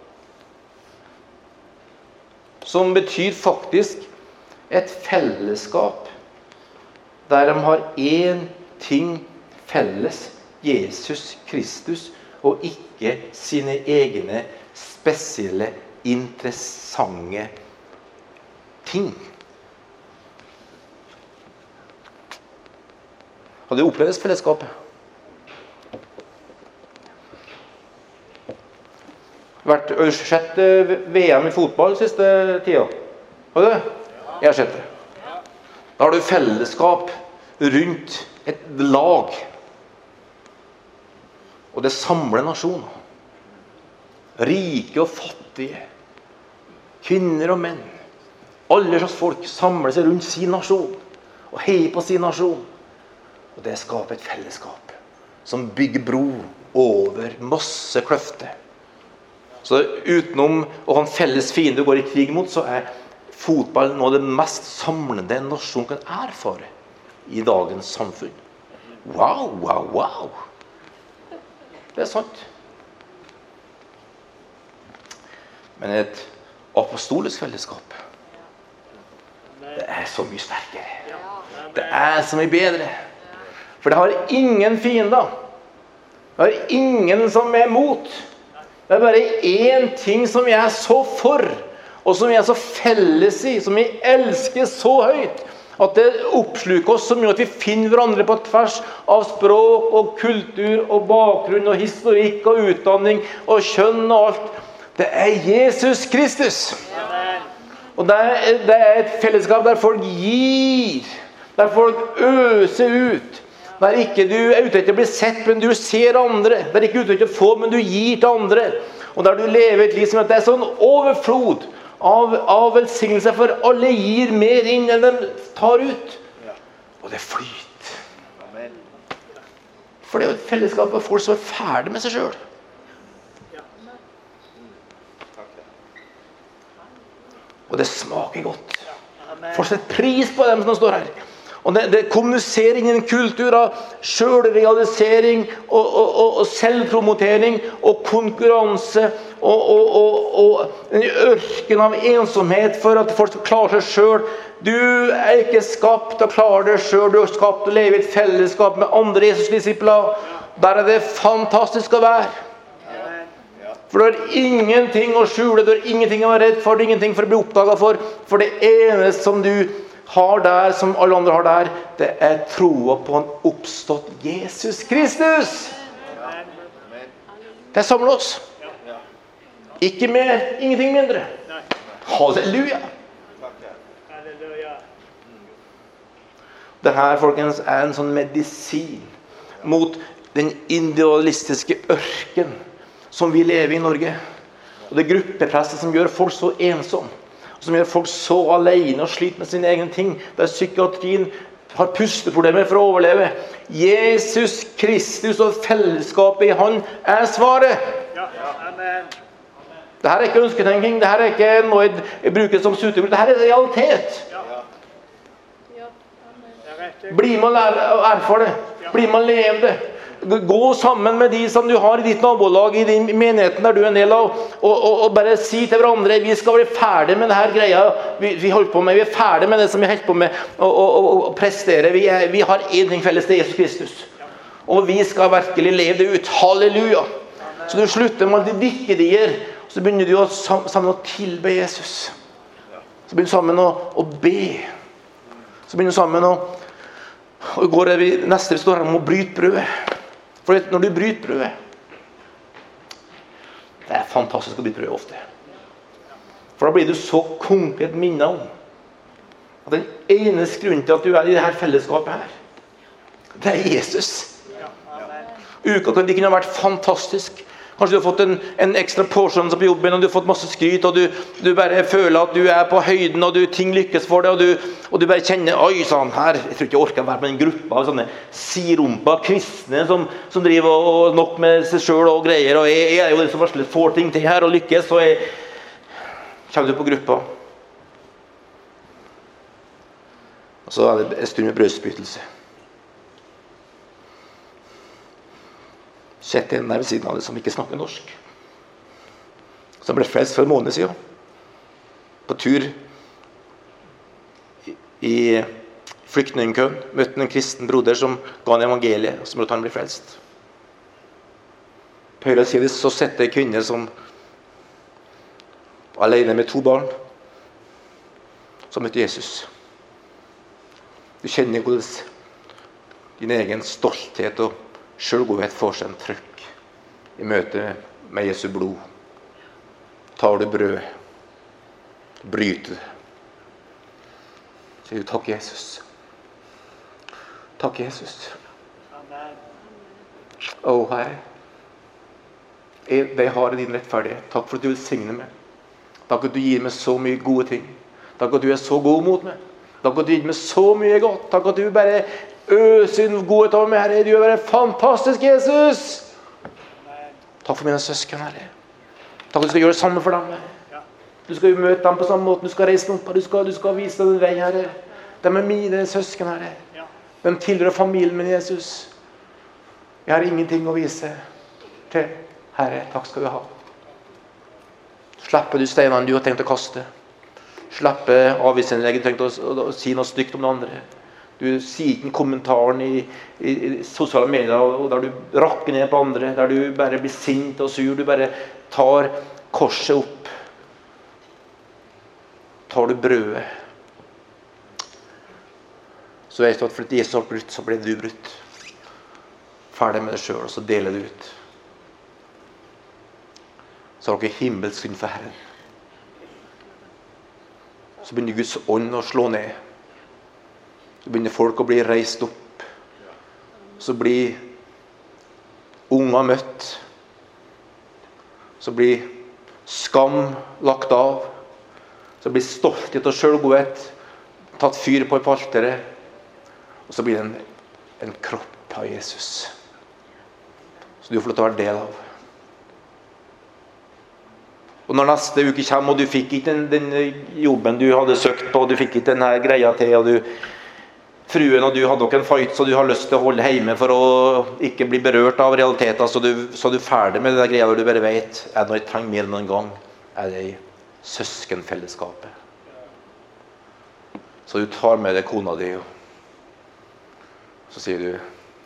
Som betyr faktisk et fellesskap der de har en ting felles, Jesus Kristus, og ikke sine egne spesielle, interessante ting. Har du opplevd fellesskapet? Vært sett VM i fotball siste tida? Har du det? Jeg har sett det. Da har du fellesskap rundt et lag. Og det samler nasjoner. Rike og fattige. Kvinner og menn. Alle slags folk samler seg rundt sin nasjon. Og heier på sin nasjon. Og det skaper et fellesskap. Som bygger bro over masse kløfter. Så utenom å ha en felles fiende du går i krig mot, så er fotball noe av det mest samlende en nasjon kan erfare i dagens samfunn. Wow, wow, wow. Det er sant. Men et apostolisk fellesskap, det er så mye sterkere. Det er så mye bedre. For det har ingen fiender. Det har ingen som er mot. Det er bare én ting som jeg er så for, og som jeg er så felles i, som jeg elsker så høyt, At det oppsluker oss som gjør at vi finner hverandre på tvers av språk og kultur og bakgrunn og historikk og utdanning og kjønn og alt. Det Jesus Kristus. Og det et fellesskap der folk gir, der folk øser ut. Der ikke du ute etter å bli sett, men du ser andre. Der ikke ute etter å få, men du gir til andre. Og der du lever et liv som at det sånn overflod av velsignelse, for alle gir mer inn enn de tar ut. Og det flyter. For det et fellesskap av folk som ferdig med seg selv. Og det smaker godt. Folk setter pris på dem som står her. Og det kommuniserer inn i en kultur av selvrealisering og selvpromotering og konkurranse og en ørken av ensomhet for at folk skal klare seg selv. Du ikke skapt til å klare deg selv. Du skapt til å leve i et fellesskap med andre Jesus-disipler. Der det fantastisk å være. For det ingenting å skjule, det ingenting å være redd for, det ingenting for å bli oppdaget for det eneste som du har der, som alle andre har der, det troa på en oppstått Jesus Kristus. Det samler oss. Ikke mer, ingenting mindre. Halleluja. Det her, folkens, en sånn medisin mot den individualistiske ørken som vi lever i Norge. Og det gruppepresset som gjør folk så ensom, som gjør folk så alene og sliter med sine egne ting, der psykiatrien har pusteproblemer for å overleve. Jesus Kristus og fellesskapet i Han svaret. Amen. Dette ikke ønsketenking, dette ikke noe jeg bruker som sutebruk, dette realitet. Bli med å lære å erfare det. Bli med å leve det. Gå sammen med de som du har i ditt nabolag, i din menigheten der du en del av, og bare si til hverandre, vi skal bli ferdig med denne greia vi holder på med, vi ferdig med det som vi holder på med, og prestere. Vi har en ting felles, det Jesus Kristus. Og vi skal virkelig leve det ut. Halleluja! Så du slutter med alle de viktige, så begynner du sammen å tilbe Jesus. Så begynner du sammen å be. Så begynner du sammen og går det neste vi står her om å bryte brødet. For når du bryter brødet, det fantastisk å bryte brødet ofte. For da blir du så konkret minnet om at den eneste grunnen til at du i dette fellesskapet her, det Jesus. Uka de kunne ha vært fantastisk. Kanskje du har fått en ekstra porsjon på jobben, og du har fått masse skryt, og du bare føler at du på høyden, og ting lykkes for deg, og du bare kjenner, oi, sånn her, jeg tror ikke jeg orker å være med en gruppe av sånne sirumpa kristne som driver og nok med seg selv og greier, og jeg jo den som varsler får ting til her og lykkes, så kommer du på gruppa. Og så det en stund med brødsbytelse. Sett en der ved siden av det som ikke snakker norsk. Som ble frelst for en måned siden. På tur i flyktningkøen møtte en kristen broder som ga en evangeliet, og som lot han bli frelst. På høyre side så sette en kvinne som alene med 2 barn, som møtte Jesus. Du kjenner hvordan din egen stolthet og selvgodhet får seg en trykk i møte med Jesu blod. Tar du brød, bryter det. Sier du takk Jesus. Takk Jesus. Å Herre, jeg har din rettferdighet. Takk for at du vil signe meg. Takk for at du gir meg så mye gode ting. Takk for at du så god mot meg. Takk for at du gir meg så mye godt. Takk for at du bare sin godhet over meg, Herre. Du er fantastisk, Jesus. Takk for mine søsken, Herre. Takk for at du skal gjøre det samme for dem, Herre. Du skal møte dem på samme måte. Du skal reise dem opp, du skal vise dem en vei, Herre. De mine søsken, Herre. De tilhører familien min, Jesus. Jeg har ingenting å vise til. Herre, takk skal du ha. Slipper du steinene du har tenkt å kaste. Slipper avvisningslegget du har tenkt å si noe stygt om det andre. Du sier ikke kommentaren i sosiale medier der du rakker ned på andre, der du bare blir sint og sur. Du bare tar korset opp. Tar du brødet. Så vet du at fordi Jesus har brutt, så ble du brutt. Ferdig med det selv, og så deler du ut. Så har dere himmelsk synd for Herren. Så begynner Guds ånd å slå ned. Så begynner folk å bli reist opp. Så blir unger møtt. Så blir skam lagt av. Så blir stolthet og selvgodhet tatt fyr på et alteret. Og så blir det en kropp av Jesus. Så du får lov til å være del av. Og når neste uke kommer, og du fikk ikke den jobben du hadde søkt på, og du fikk ikke denne greia til, og fruen og du hadde nok en fight, så du har lyst til å holde hjemme for å ikke bli berørt av realiteter, så du er ferdig med det greia der du bare vet, er det noe jeg trenger mer enn en gang, er det i søskenfellesskapet. Så du tar med deg kona di, og så sier du,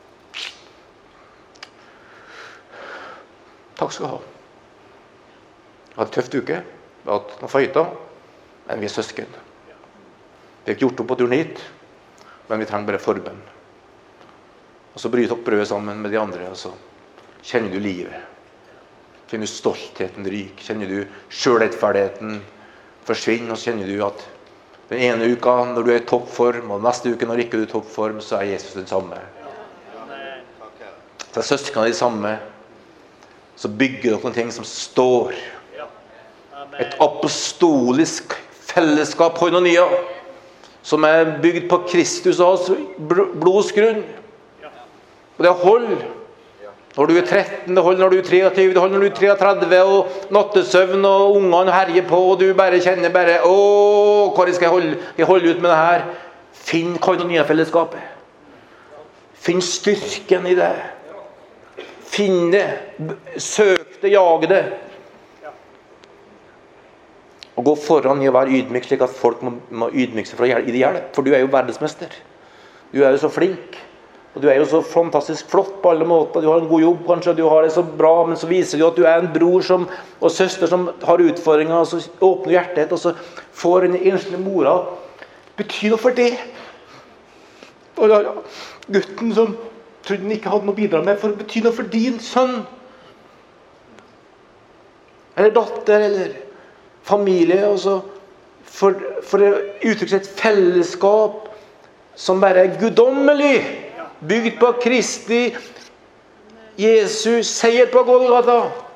takk skal du ha. Jeg hadde en tøft uke. Vi har hatt noen fighter, men vi er søsken. Vi har ikke gjort opp på turen hit, men vi trenger bare forbønn. Og så bryter opp brødet sammen med de andre, og så kjenner du livet. Kjenner du stoltheten ryk, kjenner du selvrettferdigheten forsvinner, og så kjenner du at den ene uka når du er i toppform, og neste uke når ikke du er i toppform, så er Jesus den samme. Så er søskene de samme. Så bygger dere noen ting som står. Et apostolisk fellesskap, koinonia, som er bygd på Kristus og hans blodsgrunn. Og det holder når du er 13, det holder når du er 23, det holder når du er 33, og nattesøvn, og ungene herjer på, og du bare kjenner bare, hva skal jeg holde ut med det her? Finn koinonia-fellesskapet. Finn styrken i det. Finn det, søk det, jag det. Og gå foran i å være ydmyk, slik at folk må ydmyke seg for å gi det hjelp. For du er jo verdensmester. Du er jo så flink. Og du er jo så fantastisk flott på alle måter. Du har en god jobb, kanskje, du har det så bra, men så viser du at du er en bror og søster som har utfordringer, og så åpner hjertet, og så får en enslig mora. Betyr noe for det? Og gutten som trodde han ikke hadde noe å bidra med, for det betyr noe for din sønn. Eller datter, eller familie, og så for det uttrykker seg et fellesskap som bare er guddommelig, bygd på Kristi Jesus seier på Golgata,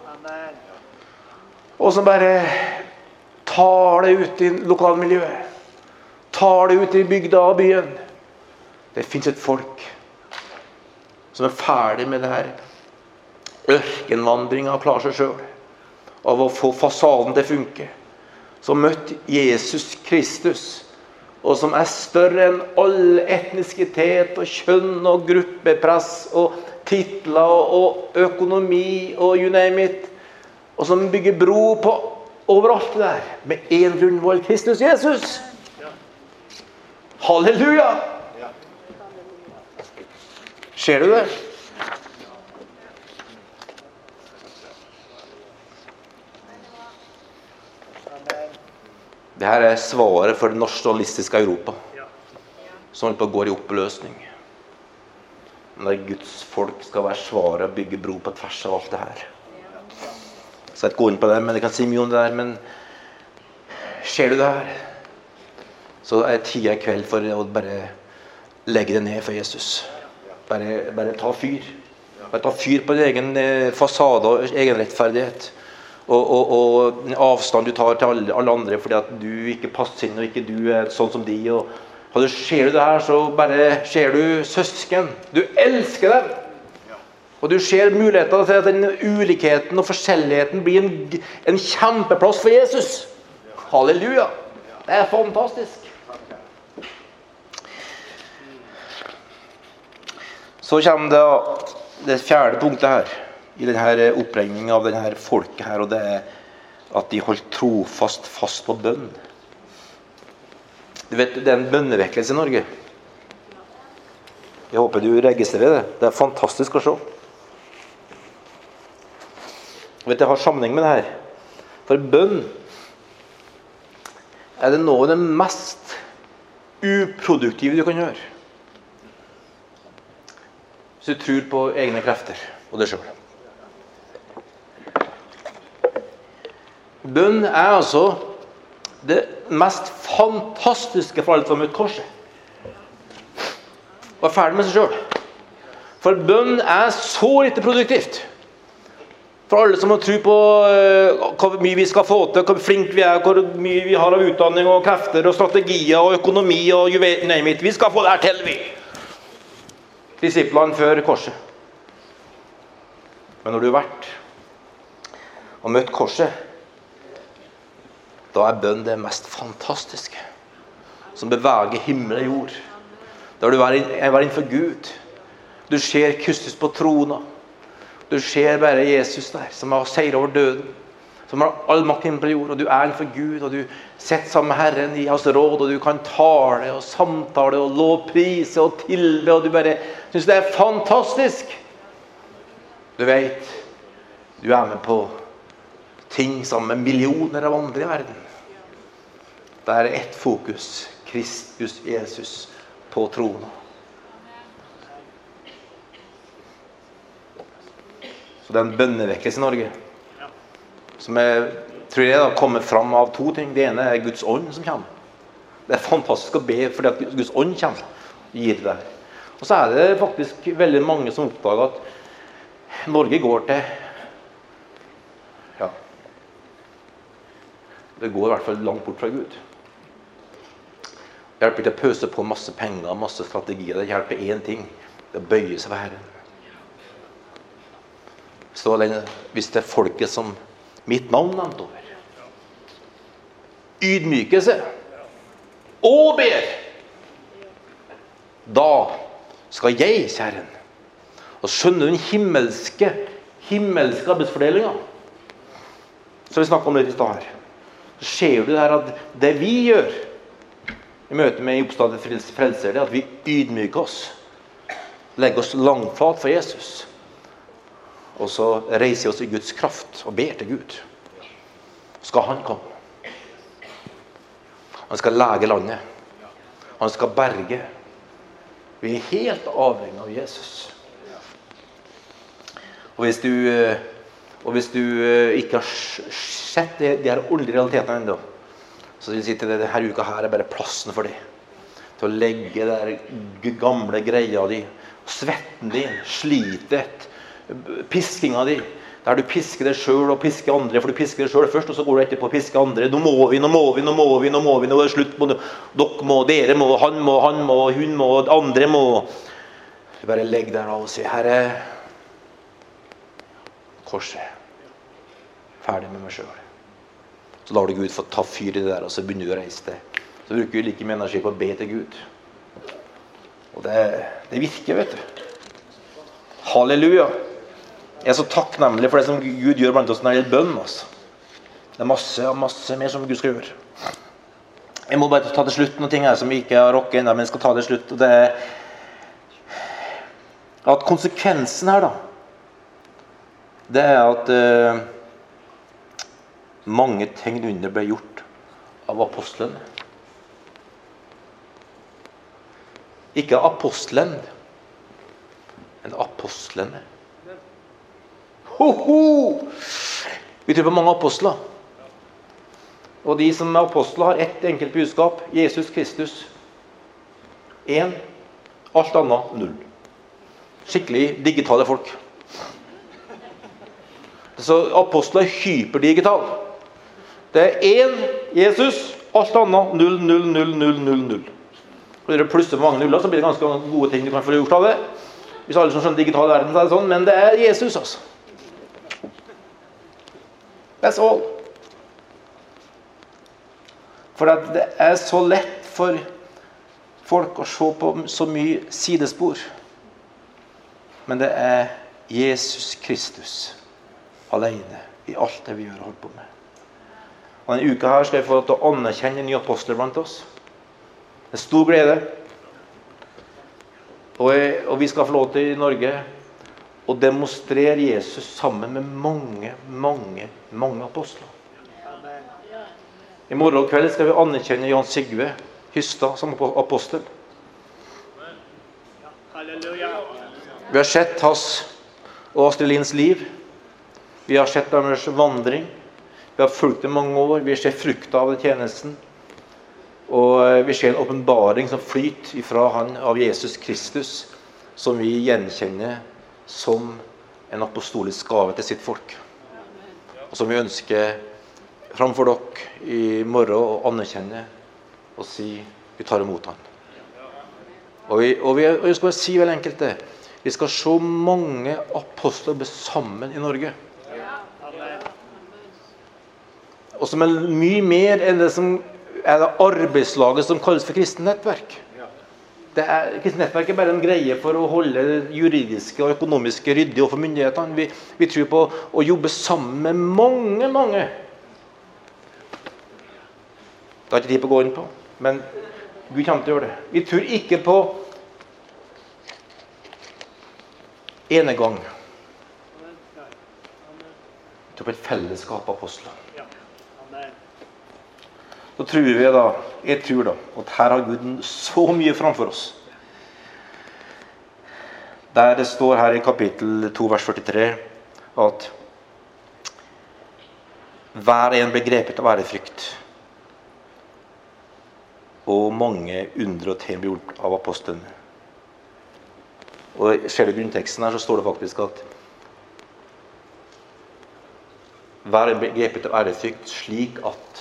og som bare tar det ut i lokalmiljøet, tar det ut i bygda og byen. Det finnes et folk som er ferdig med det her ørkenvandringen og klarer seg selv av å få fasaden til å funke, som møtte Jesus Kristus, og som er større enn all etnisitet og kjønn og gruppepress og titler og økonomi og you name it, og som bygger bro på overalt det der med en grunnvoll, Kristus Jesus. Halleluja! Ser du det? Det her er svaret for det nasjonalistiske Europa, som holder på å gå i oppløsning. Når Guds folk skal være svaret og bygge bro på tvers av alt det her. Jeg skal ikke gå inn på det, men jeg kan si mye om det der. Men ser du det her, så er tida i kveld for å bare legge det ned for Jesus. Bare ta fyr. Bare ta fyr på din egen fasade og egen rettferdighet. Og den avstand du tar til alle andre fordi at du ikke passer inn og ikke du er sånn som de, og ser du det her, så bare ser du søsken. Du elsker dem, og du ser muligheter til at den ulikheten og forskjelligheten blir en kjempeplass for Jesus. Halleluja, det er fantastisk. Så kommer det fjerde punktet her i denne oppregningen av denne folket her, og det er at de holdt trofast fast på bønn. Du vet, det er en bønnevekkelse i Norge. Jeg håper du registrerer det. Det er fantastisk å se. Du vet, det har sammenheng med det her. For bønn er det noe av det mest uproduktive du kan gjøre. hvis du tror på egne krefter og deg selv. Bønn altså det mest fantastiske for alle som har møtt korset. Og ferdig med seg selv. For bønn så lite produktivt. For alle som har tro på hvor mye vi skal få til, hvor flink vi hvor mye vi har av utdanning og krefter og strategier og økonomi og name it. Vi skal få det her til, vi. Disiplene før korset. Men når du har vært og møtt korset, da bønn det mest fantastiske, som beveger himmel og jord. Da du er innenfor Gud. Du ser Kristus på trona. Du ser bare Jesus der, som har seiret over døden. Som har all makt himmel og jord. Og du er innenfor Gud, og du sitter sammen med Herren i hans råd, og du kan tale og samtale og lovprise og tilbe, og du bare synes det fantastisk. Du vet, du med på ting sammen med millioner av andre i verden. Det ett fokus, Kristus Jesus på trona. Så den bønnevekkelse i Norge, som tror jeg da kommer fram av to ting. Det ene Guds ånd som kommer. Det fantastisk å be fordi at Guds ånd kommer og gir det der. Og så det faktisk veldig mange som oppdager at Norge går til det går i hvert fall langt bort fra Gud. Det hjelper ikke å pøse på masse penger, masse strategier. Det hjelper én ting. Det bøyer seg for Herren. Så hvis det folket som mitt navn nevnt over, ydmyker seg og ber, da skal jeg, Herren, og skjønne den himmelske arbeidsfordelingen. Så vi snakker om det i stedet her. Så ser du der at det vi gjør i møte med oppståtte frelser, det at vi ydmyker oss, legger oss langflat for Jesus, og så reiser vi oss i Guds kraft og ber til Gud. Skal han komme. Han skal lege landet. Han skal berge. Vi helt avhengig av Jesus. Og hvis du ikke har sett de her ordentlige realitetene enda, så vil jeg si til deg, denne uka her bare plassen for deg. Til å legge der gamle greia di, svetten din, slitet, piskinga di, der du pisker deg selv og pisker andre, for du pisker deg selv først, og så går du etterpå og pisker andre. Nå må vi, nå er det slutt på det. Dere må, dere må, han må, hun må, andre må. Du bare legg der og si, Herre, korset, ferdig med meg selv. Så lar du Gud få ta fyr i det der, og så begynner du å reise deg. Så bruker du like mye energi på å be til Gud. Og det virker, vet du. Halleluja. Jeg så takknemlig for det som Gud gjør blant oss når det gjelder bønn. Altså. Det masse mer som Gud skal gjøre. Jeg må bare ta til slutt noen ting her som vi ikke har rokket enda, men jeg skal ta det slutt. Og det at konsekvensen her da, det at mange tegn under ble gjort av apostlene. Ikke apostelen, men apostlene. Vi tror på mange apostler. Og de som er apostler har ett enkelt budskap. Jesus Kristus. 1. Alt annet 0. Skikkelig digitale folk. Så apostler er hyperdigital. Det 1. Jesus. Alt annet 0, 0, 0, 0, 0, 0. Og når du plusser mange nuller, så blir det ganske gode ting du kan få gjort av det. Hvis alle som skjønner digital verden, så det sånn. Men det Jesus, altså. That's all. For at det så lett for folk å se på så mye sidespor. Men det Jesus Kristus alene i alt det vi gjør og holder på med. Og denne uka her skal jeg få til å anerkjenne nye apostler blant oss. Det stor glede. Og vi skal få lov til i Norge å demonstrere Jesus sammen med mange apostler. I morgen kveld skal vi anerkjenne Jan Sigve Hystad som apostel. Halleluja. Vi har sett hans og Astrid Linds liv. Vi har sett deres vandring. Vi har fulgt det mange år. Vi ser frukta av den tjenesten. Og vi ser en åpenbaring som flyter ifra han av Jesus Kristus, som vi gjenkjenner som en apostolisk gave til sitt folk. Og som vi ønsker framfor dere i morgen å anerkjenne og si vi tar imot han. Og jeg skal si vel enkelt det. Vi skal se mange apostler bli sammen i Norge. Og som er mye mer enn det som er det arbeidslaget som kalles for kristent nettverk. Kristent nettverk er bare en greie for å holde det juridiske og økonomiske ryddig overfor myndighetene. Vi tror på å jobbe sammen med mange. Det har ikke tid på å gå inn på, men Gud kommer til å gjøre det. Vi tror ikke på enegang. Vi tror på et fellesskap av apostler. Så tror vi da, jeg tror da, at her har Gud så mye framfor oss. Der det står her i kapittel 2, vers 43, at hver en ble grepet av ærefrykt, og mange under og tegn ble gjort av apostlene. Og ser du grunnteksten her, så står det faktisk at hver en ble grepet av ærefrykt slik at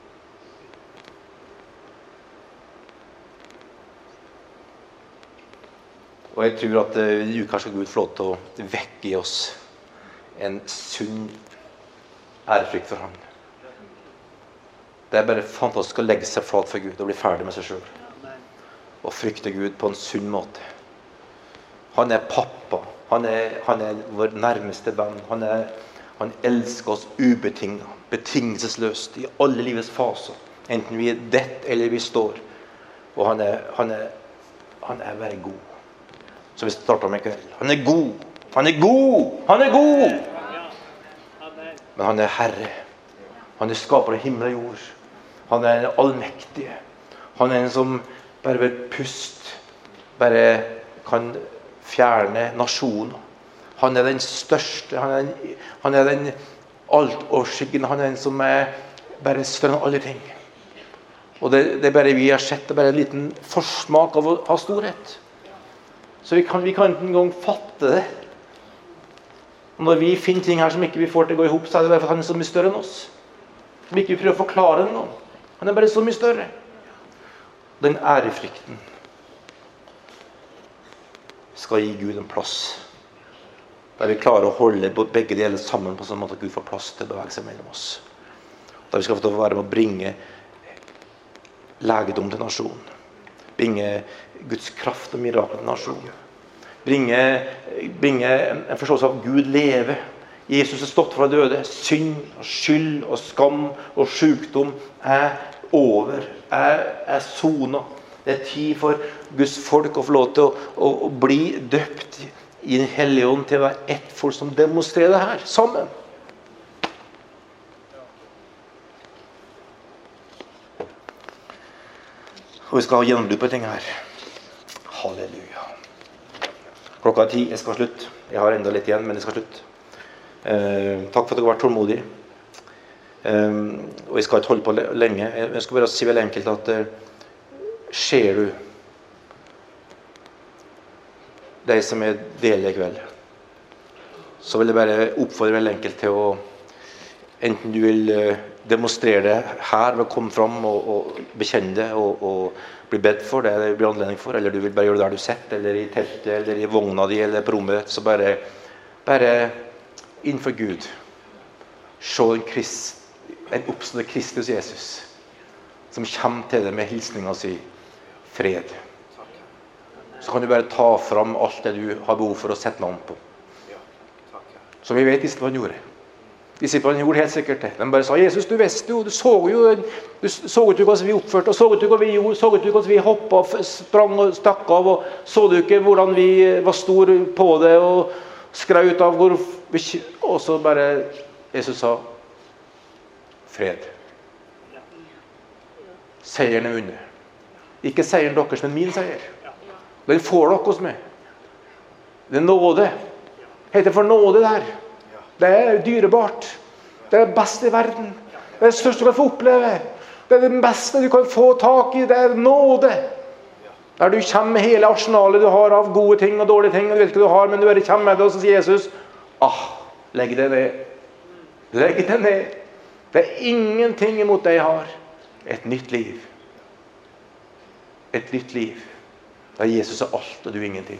Og jeg tror at i uka skal Gud få lov til å vekke i oss en sunn ærefrykt for ham. Det er bare fantastisk å legge seg flat for Gud og bli ferdig med seg selv. Og frykte Gud på en sunn måte. Han er pappa. Han er vår nærmeste venn. Han elsker oss ubetinget, betingelsesløst i alle livets faser. Enten vi er dett eller vi står. Og han er veldig god. Så vi starter med kveld. Han er god. Han er god. Han er god. Men han er Herre. Han er skaper av himmel og jord. Han er allmektige. Han er en som bare ved pust bare kan fjerne nasjoner. Han er den største. Han er den altoverskyggende. Han er den som er bare større enn alle ting. Og det er bare vi har sett. Det er bare en liten forsmak av å ha storhet. Så vi kan ikke engang fatte det. Når vi finner ting her som ikke vi får til å gå i hop, så er det bare for at han er så mye større enn oss. Som ikke vi prøver å forklare det noen. Han er bare så mye større. Den ærefrykten skal gi Gud en plass. Der vi klarer å holde begge deler sammen på sånn måte at Gud får plass til å bevege seg mellom oss. Der vi skal få være med å bringe legedom til nasjonen. Bringe Guds kraft og mirakel til nasjonen. Bringe en forståelse av Gud leve. Jesus er stått fra døde. Synd og skyld og skam og sykdom er over. Er sonet. Det er tid for Guds folk å få lov til å bli døpt i den hellige ånd til å være ett folk som demonstrerer det her sammen. Og vi skal ha gjennombrudd på ting her. Halleluja. Klokka er 10, jeg skal slutte. Jeg har enda litt igjen, men jeg skal slutte. Takk for at dere har vært tålmodige. Og jeg skal ikke holde på lenge. Jeg skal bare si veldig enkelt at ser du de som er del i kveld, så vil jeg bare oppfordre veldig enkelt til å enten du vil demonstrere det her ved å komme fram og bekjenne det og bli bedt for det, det blir anledning for, eller du vil bare gjøre det der du sitter, eller i teltet, eller i vogna di, eller på rommet, så bare innenfor Gud se en oppstående Kristus Jesus som kommer til deg med hilsningen og sier fred. Så kan du bare ta fram alt det du har behov for å sette navn på. Så vi vet ikke hva han gjorde. Disiplene gjorde helt sikkert det. De bare sa, Jesus, du visste jo, du så jo ikke hva vi oppførte, og så ikke hva vi gjorde, så ikke hva vi hoppet, sprang og stakk av, og så du ikke hvordan vi var stor på det, og skraut av hvor vi... Og så bare, Jesus sa, fred. Seieren er vunnet. Ikke seieren deres, men min seier. Den får dere hos meg. Det nåde. Heter for nåde der. Det dyrebart. Det det beste i verden. Det det største du kan få oppleve. Det det beste du kan få tak i. Det nåde. Der du kommer med hele arsenalet du har av gode ting og dårlige ting, og du vet ikke hva du har, men du bare kommer med det, og så sier Jesus, legg det ned. Legg det ned. Det ingenting imot det jeg har. Et nytt liv. Et nytt liv. Der Jesus alt, og du ingenting.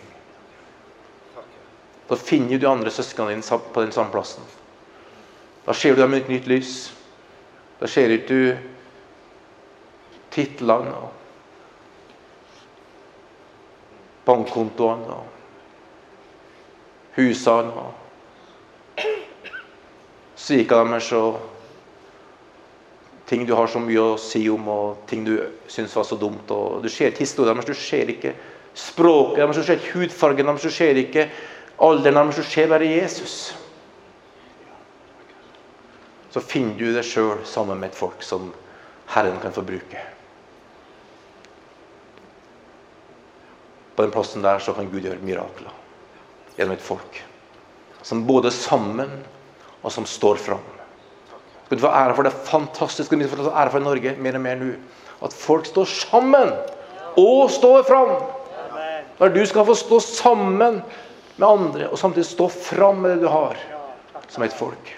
Da finner du andre søskene dine på den samme plassen. Da ser du dem med et nytt lys. Da ser du titlene og bankkontoene og husene og svika deres og ting du har så mye å si om og ting du synes var så dumt, og du ser ikke historien deres, du ser ikke språket deres, du ser ikke hudfargen deres, du ser ikke alderen deres, du ser bare Jesus. Så finner du deg selv sammen med et folk som Herren kan få bruke. På den plassen der så kan Gud gjøre mirakler gjennom et folk som både sammen og som står fram. Gud få ære for det fantastiske, og få ære for Norge mer og mer nå, at folk står sammen og står fram. Når du skal få stå sammen med andre og samtidig stå fram med det du har som et folk.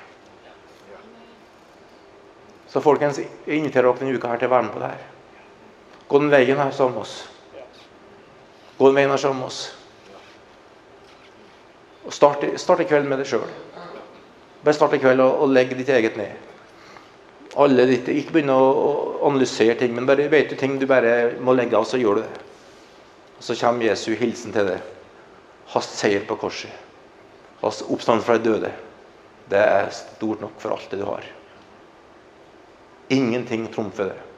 Så folkens, jeg inviterer dere denne uka her til å være med på det her. Gå den veien her sammen med oss. Gå den veien her sammen med oss. Og start i kveld med det selv. Bare start i kveld og legg ditt eget ned. Alle ditt, ikke begynne å analysere ting, men bare vet du ting du bare må legge av, så gjør du det. Og så kommer Jesu hilsen til det. Hans seier på korset. Hans oppstand fra de døde. Det stort nok for alt det du har. Ingenting trumfer det.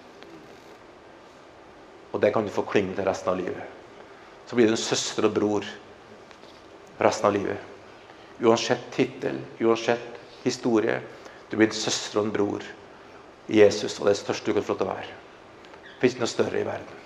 Og det kan du få klynge til resten av livet. Så blir du en søster og bror resten av livet. Uansett titel, uansett historie, du blir en søster og en bror i Jesus, og det største du kan få lov til å være. Det finnes noe større i verden.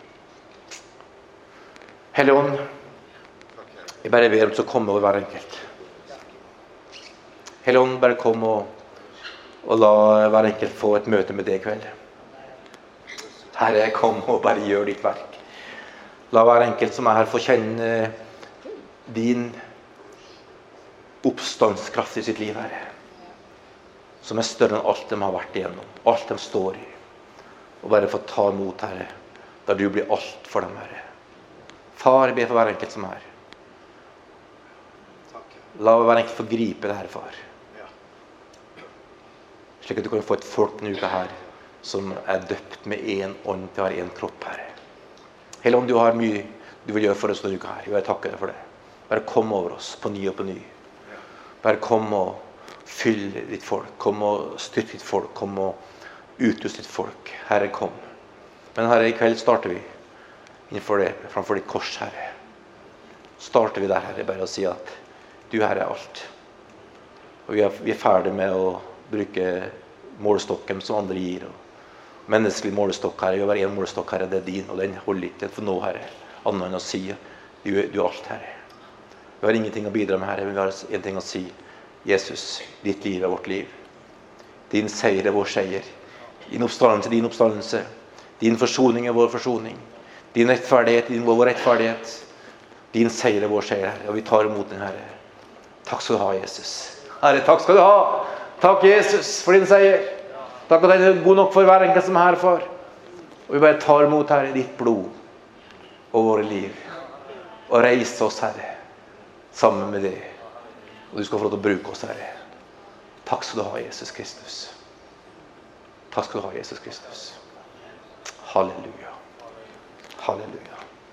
Hellige Ånd, jeg bare ber om til å komme over hver enkelt. Hellige Ånd, bare kom og la hver enkelt få et møte med deg i kveld. Herre, kom og bare gjør ditt verk. La hver enkelt som er her få kjenne din oppstandskraft i sitt liv, Herre. Som større enn alt de har vært igjennom. Alt de står i. Og bare få ta imot, Herre. Der du blir alt for dem, Herre. Far, jeg ber for hver enkelt som er. La hver enkelt få gripe det her, far. Slik at du kan få et folk denne uka her som døpt med en ånd til å ha en kropp, Herre. Hellige Ånd, du har mye du vil gjøre for oss denne uka her. Jeg vil takke deg for det. Bare kom over oss på ny og på ny. Bare kom og fyll ditt folk. Kom og styrk ditt folk. Kom og utrust ditt folk. Herre, kom. Men Herre, i kveld starter vi innenfor det, framfor ditt kors, Herre. Starter vi der, Herre, bare å si at du, Herre, er alt. Og vi er ferdige med å bruke målestokken som andre gir. Og menneskelig målestokk, Herre. Vi har bare en målestokk, Herre. Det er din, og den holder ikke for nå, Herre. Annet enn å si, du er alt, Herre. Vi har ingenting å bidra med, Herre, men vi har en ting å si. Jesus, ditt liv er vårt liv. Din seier er vår seier. Din oppstandelse. Din forsoning er vår forsoning. Din rettferdighet, vår rettferdighet. Din seier er vår seier, Herre. Og vi tar imot den, Herre. Takk skal du ha, Jesus. Herre, takk skal du ha. Takk, Jesus, for din seier. Takk at den er god nok for hver enkelt som er her, far. Og vi bare tar imot, Herre, ditt blod og våre liv. Og reise oss, Herre, sammen med det. Og du skal få lov til å bruke oss, Herre. Takk skal du ha, Jesus Kristus. Takk skal du ha, Jesus Kristus. Halleluja. Halleluja.